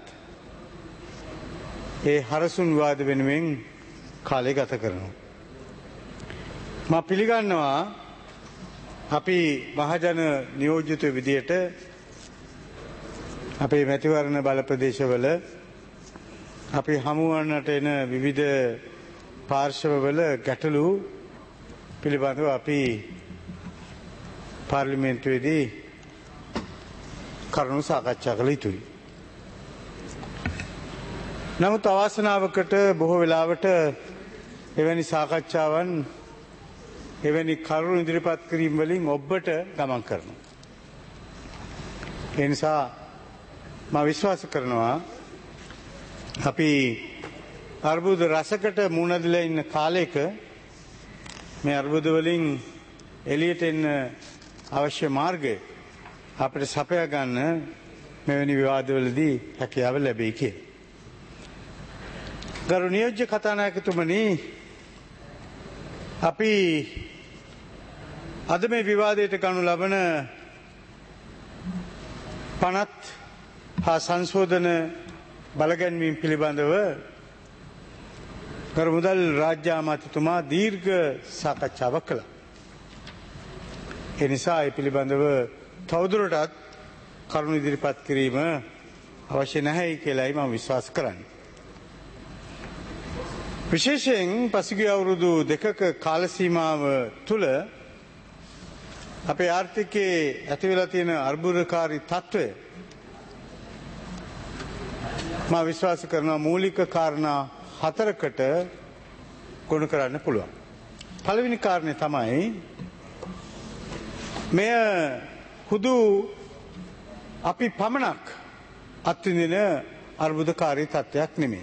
ඒ හරසුන් විවාද වෙනුවෙන් කාලය ගත කරනවා. මා පිළිගන්නවා අපි මහජන නියෝජිත විදියට අපේ මැතිවරණ බල ප්‍රදේශවල අපි හමුවන්නට එන විවිධ පාර්ශවවල ගැටලු පිළිබඳව අපි පාර්ලිමේන්තුවේදී කරුණු සාකච්ඡා කළ යුතුයි. නමුත් අවාසනාවකට බොහෝ වෙලාවට එවැනි සාකච්ඡාවන් එවැනි කරුණු ඉදිරිපත් කිරීම වලින් ඔබට ගමන් කරනවා. ඒ නිසා මම විශ්වාස කරනවා අපි අර්බුද රසකට මුහුණ දීලා ඉන්න කාලයක මේ අර්බුද වලින් එළියට එන්න අවශ්‍ය මාර්ගය අපිට සපයා ගන්න මෙවැනි විවාදවලදී හැකියාව ලැබෙයි කියලා. ගරු නියෝජ්‍ය කතානායකතුමනි, අපි අද මේ විවාදයට ගනු ලබන පනත් හා සංශෝධන බලගැන්වීම පිළිබඳව ගරු මුදල් රාජ්‍ය අමාත්‍යතුමා දීර්ඝ සාකච්ඡාවක් කළා. ඒ නිසා ඒ පිළිබඳව තවදුරටත් කරුණු ඉදිරිපත් කිරීම අවශ්‍ය නැහැයි කියලායි මම විශ්වාස කරන්නේ. විශේෂයෙන් පසුගිය අවුරුදු දෙකක කාල සීමාව තුළ අපේ ආර්ථිකයේ ඇති වෙලා තියෙන අර්බුදකාරී තත්ත්වය මම විශ්වාස කරනවා මූලික කාරණා හතරකට ගොනු කරන්න පුළුවන්. පළවෙනි කාරණය තමයි මෙය හුදු අපි පමණක් අත්විඳින අර්බුදකාරී තත්ත්වයක් නෙමෙයි.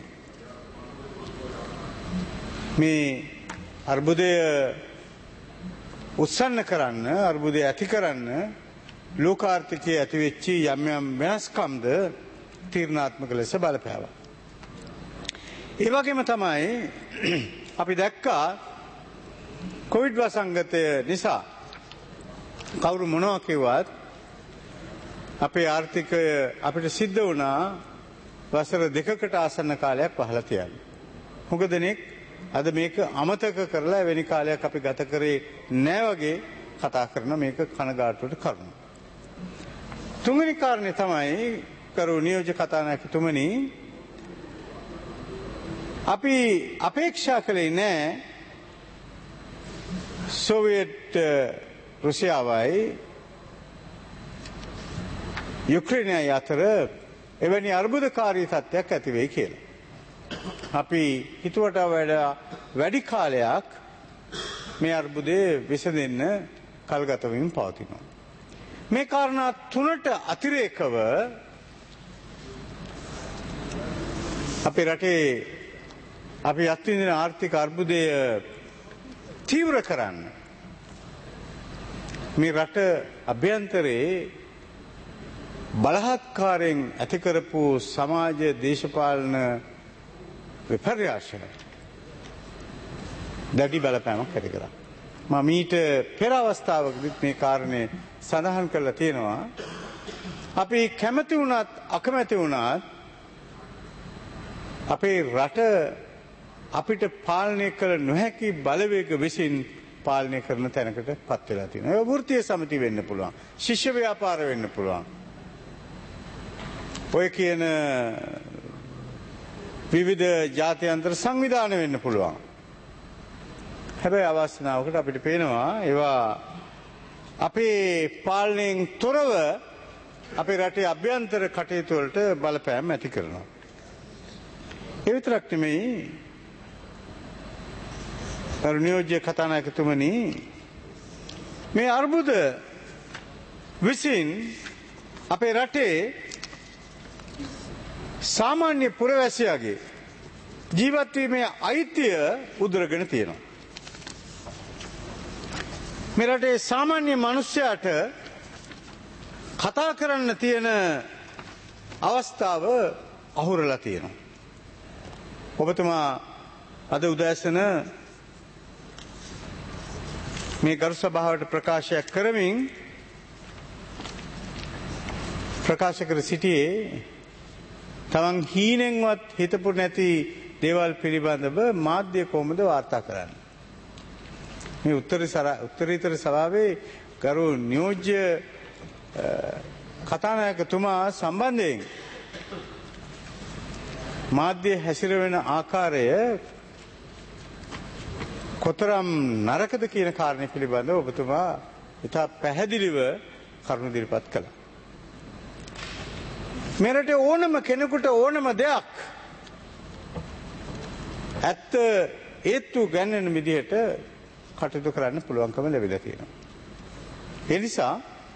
මේ අර්බුදය උත්සන්න කරන්න, අර්බුදය ඇති කරන්න ලෝකාර්ථිකයේ ඇතිවෙච්ච යම් යම් වෙනස්කම්ද තීරණාත්මක ලෙස බලපෑවා. ඒ වගේම තමයි අපි දැක්කා කොවිඩ් වසංගතය නිසා කවුරු මොනවා කිව්වත් අපේ ආර්ථිකය අපිට සිද්ධ වුණා වසර දෙකකට ආසන්න කාලයක් වහලා තියන්න. මොකද දෙනෙක් අද මේක අමතක කරලා එවැනි කාලයක් අපි ගත කරේ නෑ වගේ කතා කරන මේක කනගාටුවට කරුණු. තුන්වෙනි කාරණේ තමයි කරු නියෝජ්‍ය කතානායකතුමනි, අපි අපේක්ෂා කළේ නෑ සෝවියට් රුසියාවයි යුක්‍රේනයයි අතර එවැනි අර්බුදකාරී තත්ත්වයක් ඇති වෙයි කියලා. අපි හිතුවට වඩා වැඩි කාලයක් මේ අර්බුදය විසඳෙන්න කල්ගත වෙමින් පවතිනවා. මේ කාරණා තුනට අතිරේකව අපේ රටේ අපි අත්විඳින ආර්ථික අර්බුදය තීව්‍ර කරන්න මේ රට අභ්‍යන්තරේ බලහත්කාරයෙන් ඇති කරපු සමාජ දේශපාලන විපර්යාසය දැඩි බලපෑමක් ඇති කරා. මම ඊට පෙර අවස්ථාවකදීත් මේ කාරණේ සඳහන් කරලා තියෙනවා. අපි කැමති වුණත් අකමැති වුණත් අපේ රට අපිට පාලනය කළ නොහැකි බලවේග විසින් පාලනය කරන තැනකට පත් වෙලා තියෙනවා. ඒ වෘත්තීය සමිති වෙන්න පුළුවන්. ශිෂ්‍ය ව්‍යාපාර වෙන්න පුළුවන්. ඔය කියන විවිධ ජාත්‍යන්තර සංවිධාන වෙන්න පුළුවන්. හැබැයි අවස්ථාවකට අපිට පේනවා ඒවා අපේ පාලනයෙන් තොරව අපේ රටේ අභ්‍යන්තර කටයුතු වලට බලපෑම් ඇති කරනවා. ඒ විතරක් නෙමෙයි නියෝජ්‍ය කතානායකතුමනි, මේ අර්බුද විසින් අපේ රටේ සාමාන්‍ය පුරවැසියාගේ ජීවත් වීමේ අයිතිය උදුරගෙන තියෙනවා. මේ රටේ සාමාන්‍ය මිනිස්සයාට කතා කරන්න තියෙන අවස්ථාව අහුරලා තියෙනවා. ඔබතුමා අද උදෑසන මේ ගරු සභාවට ප්‍රකාශයක් කරමින් ප්‍රකාශ කර සිටියේ තමන් හීනෙන්වත් හිතපු නැති දේවල් පිළිබඳව මාධ්‍ය කොහොමද වාර්තා කරන්නේ. මේ උත්තරීතර සභාවේ ගරු නියෝජ්‍ය කතානායකතුමා සම්බන්ධයෙන් මාධ්‍ය හැසිරවෙන ආකාරය කොතරම් නරකද කියන කාරණය පිළිබඳව ඔබතුමා ඉතා පැහැදිලිව කරුණු ඉදිරිපත් කළා. මෙරට ඕනම කෙනෙකුට ඕනම දෙයක් ඇත්ත ඒත්තු ගන්නන විදිහට කටයුතු කරන්න පුළුවන්කම ලැබිලා තියෙනවා. ඒ නිසා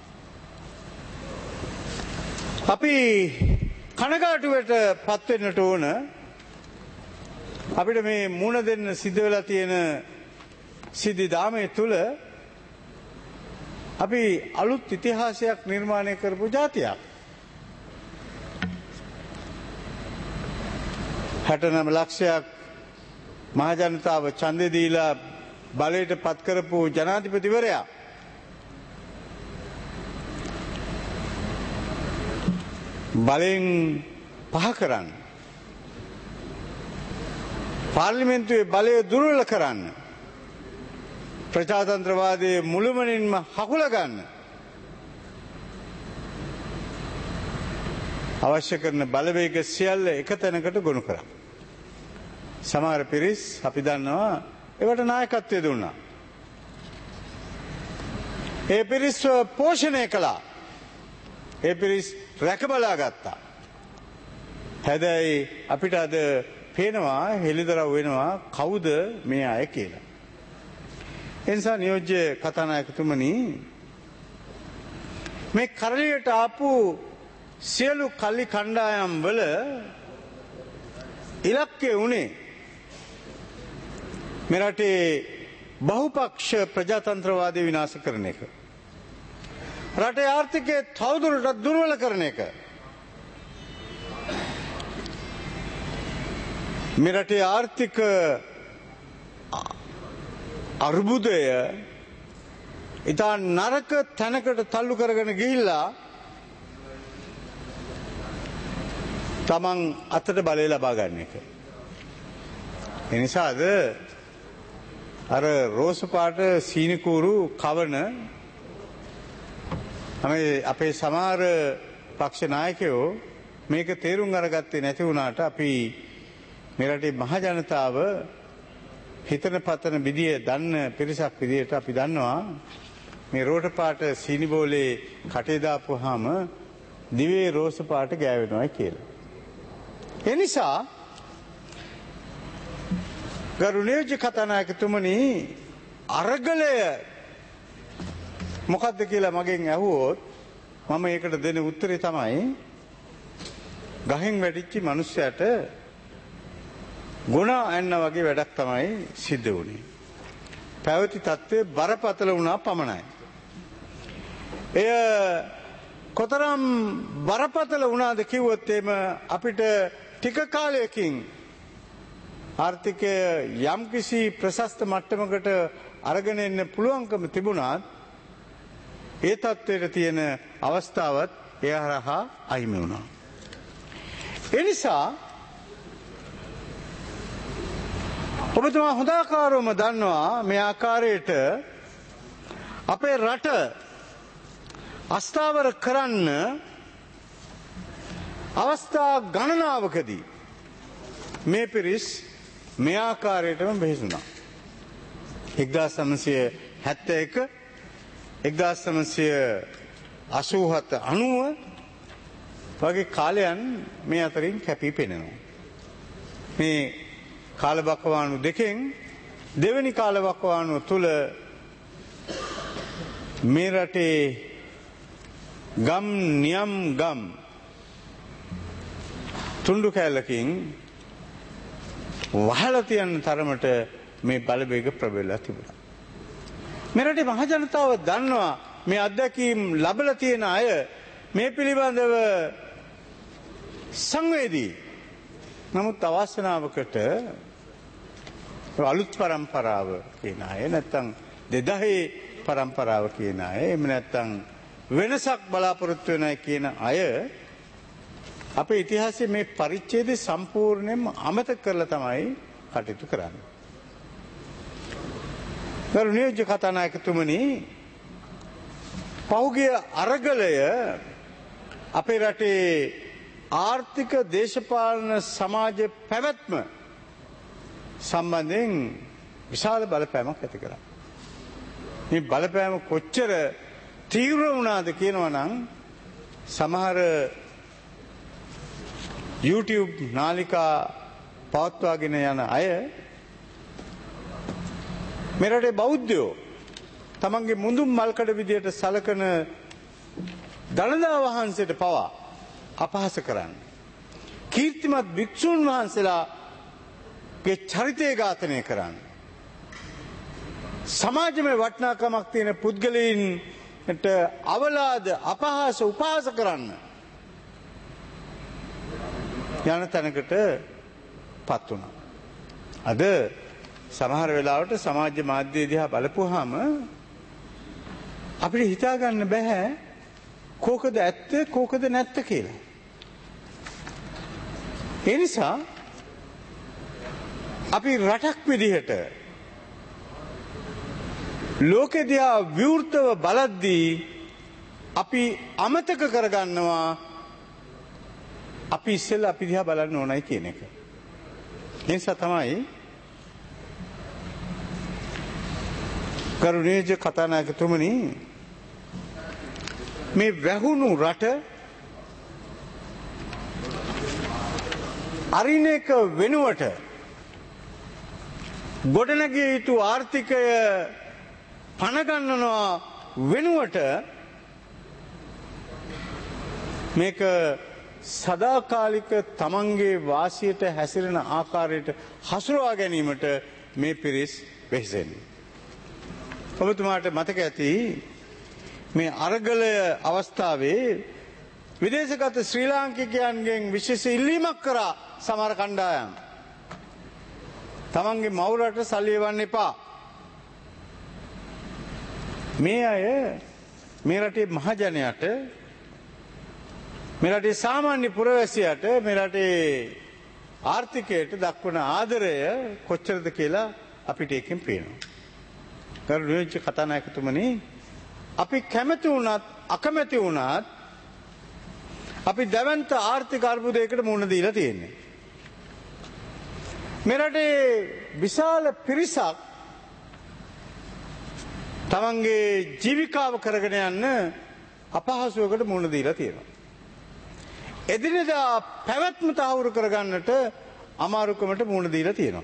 අපි කනගාටුවට පත් වෙන්නට ඕන අපිට මේ මුණ දෙන්න සිද්ධ වෙලා තියෙන සිද්ධි දාමයේ තුල අපි අලුත් ඉතිහාසයක් නිර්මාණය කරපු ජාතියක්. හැටනම ලක්ෂයක් මහජනතාව ඡන්දෙ දීලා බලයට පත් කරපු ජනාධිපතිවරයා බලෙන් පහ කරන්න, පාර්ලිමේන්තුවේ බලය දුර්වල කරන්න, ප්‍රජාතන්ත්‍රවාදයේ මුළුමනින්ම හකුල ගන්න අවශ්‍ය කරන බලවේග සියල්ල එක තැනකට ගොනු කරා. සමහර පිරිස් අපි දන්නවා ඒවට නායකත්වය දුන්නා. ඒ පිරිස් පෝෂණය කළා. ඒ පිරිස් රැකබලා ගත්තා. හැබැයි අපිට අද පේනවා හෙළිදරව් වෙනවා කවුද මේ අය කියලා. එනිසා නියෝජ්‍ය කතානායකතුමනි මේ කරලියට ආපු සියලු කල්ලි කණ්ඩායම් වල ඉලක්කය වුණේ මෙරටේ බහුපක්ෂ ප්‍රජාතන්ත්‍රවාදය විනාශ කරන එක. රටේ ආර්ථිකය තවදුරටත් දුර්වල කරන එක. මෙරටේ ආර්ථික අර්බුදය ඉතා නරක තැනකට තල්ලු කරගෙන ගිහිල්ලා තමන් අතට බලය ලබා ගන්න එක. එනිසාද අර රෝස පාට සීනිකූරු කවන අපේ සමහර පක්ෂ නායකයෝ මේක තේරුම් අරගත්තේ නැති වුණාට අපි මෙරටේ මහජනතාව හිතන පතන විදිය දන්න පිරිසක් විදියට අපි දන්නවා මේ රෝට පාට සීනි බෝලේ කටේ දාපුවාම දිවේ රෝස පාට ගෑවෙනවා කියලා. ඒ නිසා ගරු නියෝජ්‍ය කතානායකතුමනි අරගලය මොකද්ද කියලා මගෙන් ඇහුවොත් මම ඒකට දෙන උත්තරේ තමයි ගහෙන් වැටිච්ච මිනිස්සයාට ගුණ ඇන්න වගේ වැඩක් තමයි සිද්ධ වුණේ. පැවති තත්ත්වය බරපතල වුණා පමණයි. එය කොතරම් බරපතල වුණාද කිව්වොත් එම අපිට ටික කාලයකින් ආර්ථිකය යම්කිසි ප්‍රශස්ත මට්ටමකට අරගෙන එන්න පුළුවන්කම තිබුණාත් ඒ තත්ත්වයට තියෙන අවස්ථාවත් එය හරහා අහිමි වුණා. ඒ නිසා ඔබතුමා හොඳාකාරවම දන්නවා මේ ආකාරයට අපේ රට අස්ථාවර කරන්න අවස්ථා ගණනාවකදී මේ පිරිස් මේ ආකාරයටම බෙහෙසුණා. එක්දාස් නවසිය හැත්තෑ එක එක්දාස් නවසිය අසූ හත අනූව වගේ කාලයන් මේ අතරින් කැපී පෙනෙනවා. මේ කාලවකවානු දෙකෙන් දෙවැනි කාලවකවානුව තුල මේ රටේ ගම් නියම් ගම් තුන්ඩු කැලකින් වහලා තියන තරමට මේ බලවේග ප්‍රබලලා තිබුණා. මේ රටේ මහජනතාව දන්නවා මේ අත්දැකීම් ලැබලා තියෙන අය මේ පිළිබඳව සංවේදී. නමුත් අවාසනාවකට අලුත් පරම්පරාව කියන අය නැත්තම් දෙදහේ පරම්පරාව කියන අය එහෙම නැත්තම් වෙනසක් බලාපොරොත්තු වෙනයි කියන අය අපේ ඉතිහාසයේ මේ පරිච්ඡේදය සම්පූර්ණයෙන්ම අමතක කරලා තමයි කටයුතු කරන්නේ. ගරු නියෝජ්‍ය කතානායකතුමනි පෞගිය අරගලය අපේ රටේ ආර්ථික දේශපාලන සමාජ පැවැත්ම සම්බන්ධයෙන් විශාල බලපෑමක් ඇති කරා. මේ බලපෑම කොච්චර තීව්‍ර වුණාද කියනවා නම් සමහර YouTube නාලිකා පවත්වාගෙන යන අය මේ රටේ බෞද්ධයෝ තමන්ගේ මුඳුන් මල්කඩ විදියට සලකන දළදා වහන්සේට පවා අපහාස කරන්න. කීර්තිමත් භික්ෂුන් වහන්සේලාගේ චරිතය ඝාතනය කරන්න. සමාජමය වටිනාකමක් තියෙන පුද්ගලයින්ට අවලාද අපහාස උපහාස කරන්න යන තැනකට පත් වුණා. අද සමහර වෙලාවට සමාජ මාධ්‍ය දිහා බලපුවාම අපිට හිතා ගන්න බෑ කෝකද ඇත්ත කෝකද නැත්ත කියලා. ඒ නිසා අපි රටක් විදිහට ලෝකෙ දිහා විවෘතව බලද්දී අපි අමතක කරගන්නවා අපි ඉස්සෙල්ලා අපි දිහා බලන්න ඕනයි කියන එක. ඒ නිසා තමයි කරුණේජ කතානායකතුමනි මේ වැහුණු රට අරින එක වෙනුවට ගොඩනැගිය යුතු ආර්ථිකය පණගන්නනවා වෙනුවට මේක සදාකාලික තමන්ගේ වාසියට හැසිරෙන ආකාරයට හසුරුවා ගැනීමට මේ පිරිස් වෙහෙසෙන්නේ. ඔබතුමාට මතක ඇති මේ අරගලය අවස්ථාවේ විදේශගත ශ්‍රී ලාංකිකයන්ගෙන් විශේෂ ඉල්ලීමක් කරා සමහර කණ්ඩායම්. තමන්ගේ මව් රට සල්ලි එවන්න එපා. මේ අය මේ රටේ මහජනයාට මේ රටේ සාමාන්‍ය පුරවැසියාට මේ රටේ ආර්ථිකයට දක්වන ආදරය කොච්චරද කියලා අපිට එකෙන් පේනවා. කරුණාවෙන් කතානායකතුමනි අපි කැමති වුණත් අකමැති වුණත් අපි දැවැන්ත ආර්ථික අර්බුදයකට මුහුණ දීලා තියෙන්නේ. මේ රටේ විශාල පිරිසක් තමන්ගේ ජීවිකාව කරගෙන යන්න අපහසුවකට මුහුණ දීලා තියෙනවා. එදිනෙදා පැවැත්ම තහවුරු කරගන්නට අමාරුකමට මුහුණ දීලා තියෙනවා.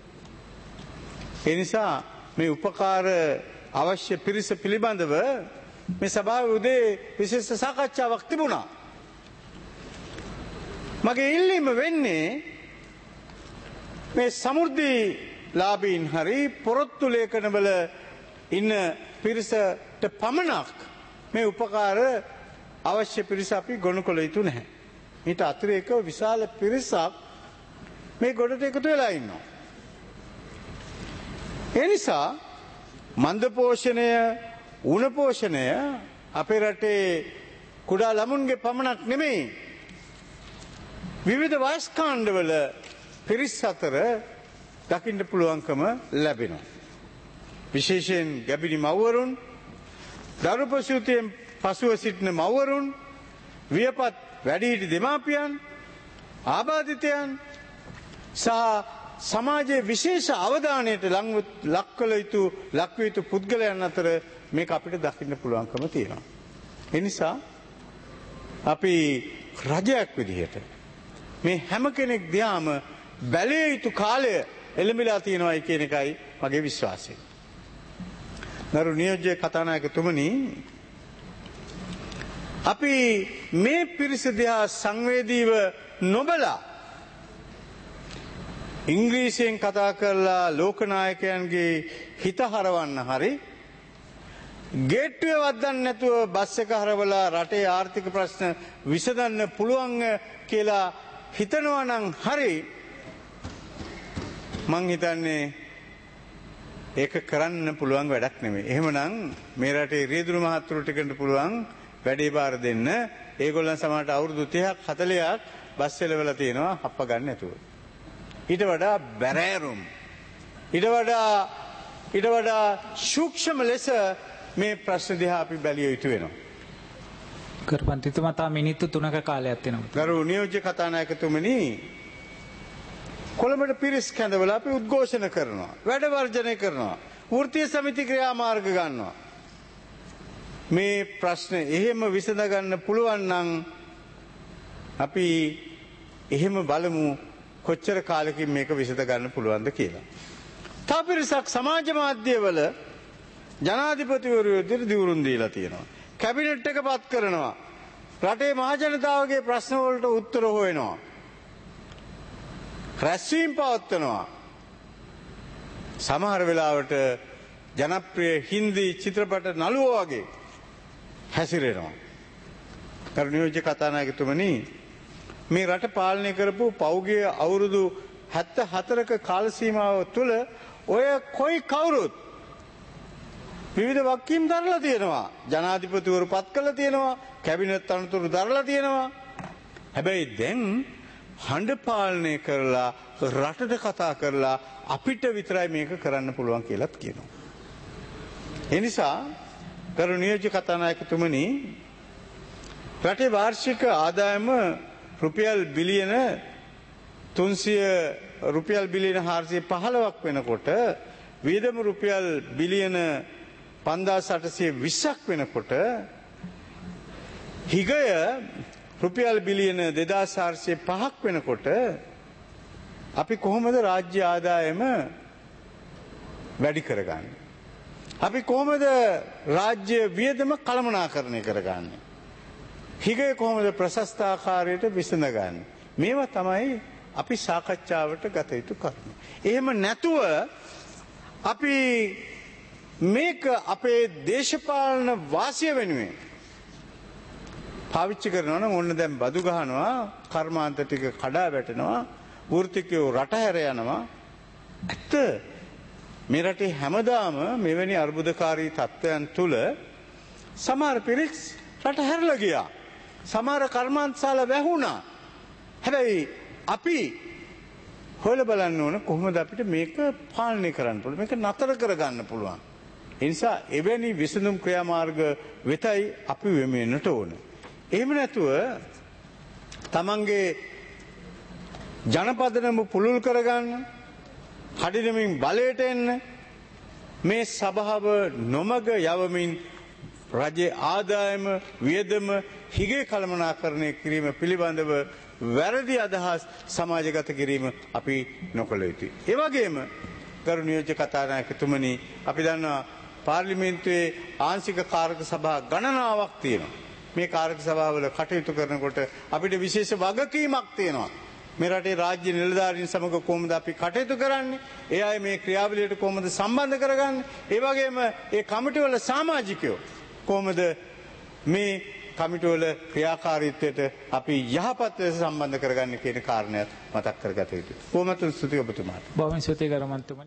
ඒ නිසා මේ උපකාර අවශ්‍ය පිරිස පිළිබඳව මේ සභාවේ උදේ විශේෂ සාකච්ඡාවක් තිබුණා. මගේ ඉල්ලීම වෙන්නේ මේ සමෘද්ධි ලාභීන් හරි පොරොත්තු ලේඛනවල ඉන්න පිරිසට පමණක් මේ උපකාර අවශ්‍ය පිරිස අපි ගොනු කළ යුතු නැහැ. ඊට අතිරේක විශාල පිරිසක් මේ ගොඩට එකතු වෙලා ඉන්නවා. ඒ නිසා මන්ද පෝෂණය, උණ පෝෂණය අපේ රටේ කුඩා ළමුන්ගේ පමණක් නෙමෙයි විවිධ වයස් කාණ්ඩවල පිරිස් අතර දකින්න පුළුවන්කම ලැබෙනවා. විශේෂයෙන් ගැබිණි මව්වරුන්, දරු ප්‍රසූතියෙන් පසුව සිටින මව්වරුන්, වියපත් වැඩිහිටි දෙමාපියන්, ආබාධිතයන් සහ සමාජයේ විශේෂ අවධානයට ලක් කළ යුතු ලක්විය යුතු පුද්ගලයන් අතර මේක අපිට දකින්න පුළුවන්කම තියෙනවා. ඒ නිසා අපි රජයක් විදිහට මේ හැම කෙනෙක් දිහාම බැලිය යුතු කාලය එළඹිලා තියෙනවායි කියන එකයි මගේ විශ්වාසය. නරු නියෝජ්‍ය කතානායකතුමනි, අපි මේ පිරිස දිහා සංවේදීව නොබලා ඉංග්‍රීසියෙන් කතා කරලා ලෝකනායකයන්ගේ හිත හරවන්න හරි ගේට්ටුවේ වද්දන්න නැතුව බස් එක හරවලා රටේ ආර්ථික ප්‍රශ්න විසඳන්න පුළුවන් කියලා හිතනවා නම් හරි මං හිතන්නේ ඒක කරන්න පුළුවන් වැඩක් නෙමෙයි. එහෙමනම් මේ රටේ රියදුරු මහත්තුරු ටිකට පුළුවන් වැඩේ බාර දෙන්න. ඒගොල්ලන් සමහරට අවුරුදු තිහක් හතළිහක් බස් එලවලා තියෙනවා හප්ප ගන්න නැතුව. ඊට වඩා බැරෑරුම් ඊට වඩා ඊට වඩා සූක්ෂම ලෙස මේ ප්‍රශ්න දිහා අපි බැලිය යුතු වෙනවා.
කරපන්තිතුමා තා මිනිත්තු තුනක කාලයක් තියෙනවා.
ගරු නියෝජ්‍ය කතානායකතුමනි, කොළඹට පිරිස් කැඳවලා අපි උද්ඝෝෂණ කරනවා, වැඩ වර්ජනය කරනවා, වෘත්තීය සමිති ක්‍රියාමාර්ග ගන්නවා. මේ ප්‍රශ්න එහෙම විසඳ ගන්න පුළුවන් නම් අපි එහෙම බලමු කොච්චර කාලෙකින් මේක විසඳ ගන්න පුළුවන්ද කියලා. තව පිරිසක් සමාජ මාධ්‍යවල ජනාධිපතිවරු විදිහට දිවුරුම් දීලා තියෙනවා. කැබිනට් එක පත් කරනවා. රටේ මහජනතාවගේ ප්‍රශ්න වලට උත්තර හොයනවා. රැස්වීම් පවත්වනවා. සමහර වෙලාවට ජනප්‍රිය හින්දි චිත්‍රපට නළුවෝ වගේ හැසිරෙනවා. කරු නියෝජ්‍ය කතානායකතුමනි, මේ රට පාලනය කරපු පෞගිය අවුරුදු හැත්තෑ හතරක කාල සීමාව තුළ ඔය කොයි කවුරුත් විවිධ වක්කීම් දරලා තියෙනවා. ජනාධිපතිවරු පත් කරලා තියෙනවා. කැබිනට් අනුතුරු දරලා තියෙනවා. හැබැයි දැන් හඬ පාලනය කරලා රටට කතා කරලා අපිට විතරයි මේක කරන්න පුළුවන් කියලාත් කියනවා. ඒ නිසා කරු නියෝජ්‍ය කතානායකතුමනි, රටේ වාර්ෂික ආදායම රුපියල් බිලියන තුන්සිය රුපියල් බිලියන හාරසිය පහළොවක් වෙනකොට වියදම රුපියල් බිලියන පන්දාස් අටසිය විස්සක් වෙනකොට හිගය රුපියල් බිලියන දෙදාස් හාරසිය පහක් වෙනකොට අපි කොහොමද රාජ්‍ය ආදායම වැඩි කරගන්නේ? අපි කොහොමද රාජ්‍ය වියදම කළමනාකරණය කරගන්නේ? හිගය කොහොමද ප්‍රශස්තාකාරයට විසඳගන්නේ? මේවා තමයි අපි සාකච්ඡාවට ගත යුතු කරුණු. එහෙම නැතුව අපි මේක අපේ දේශපාලන වාසිය වෙනුවෙන් පාවිච්චි කරනවා නම් ඕන්න දැන් බදු ගහනවා, කර්මාන්ත ටික කඩා වැටෙනවා, වෘත්තිකයෝ රට හැර යනවා. ඇත්ත මේ රටේ හැමදාම මෙවැනි අර්බුදකාරී තත්ත්වයන් තුල සමහර පිරිස් රට හැරලා ගියා. සමහර කර්මාන්තශාල වැහුණා. හැබැයි අපි හොයලා බලන්න ඕන කොහොමද අපිට මේක පාලනය කරන්න පුළුවන්, මේක නතර කරගන්න පුළුවන්. ඒ නිසා එවැනි විසඳුම් ක්‍රියාමාර්ග වෙතයි අපි වෙමෙන්නට ඕන. එහෙම නැතුව තමන්ගේ ජනපදනම පුළුල් කරගන්න, කඩිනමින් බලයට එන්න, මේ සභාව නොමග යවමින් රජයේ ආදායම වියදම හිගේ කළමනාකරණය කිරීම පිළිබඳව වැරදි අදහස් සමාජගත කිරීම අපි නොකළ යුතුයි. ඒ වගේම ගරු නියෝජ්‍ය කතානායකතුමනි, අපි දන්නවා පාර්ලිමේන්තුවේ ආංශික කාරක සභා ගණනාවක් තියෙනවා. මේ කාරක සභාවල කටයුතු කරනකොට අපිට විශේෂ වගකීමක් තියෙනවා. මේ රටේ රාජ්‍ය නිලධාරීන් සමග කොහොමද අපි කටයුතු කරන්නේ? ඒ අය මේ ක්‍රියාවලියට කොහොමද සම්බන්ධ කරගන්නේ? ඒ වගේම ඒ කමිටුවල සමාජිකයෝ කොහොමද මේ කමිටුවල ක්‍රියාකාරීත්වයට අපි යහපත් ලෙස සම්බන්ධ කරගන්නේ කියන කාරණයක් මතක් කරගත යුතුයි. කොහොමද ස්තුති ඔබතුමාට.
බොහොම ස්තුතියි කරුමන්තුමනි.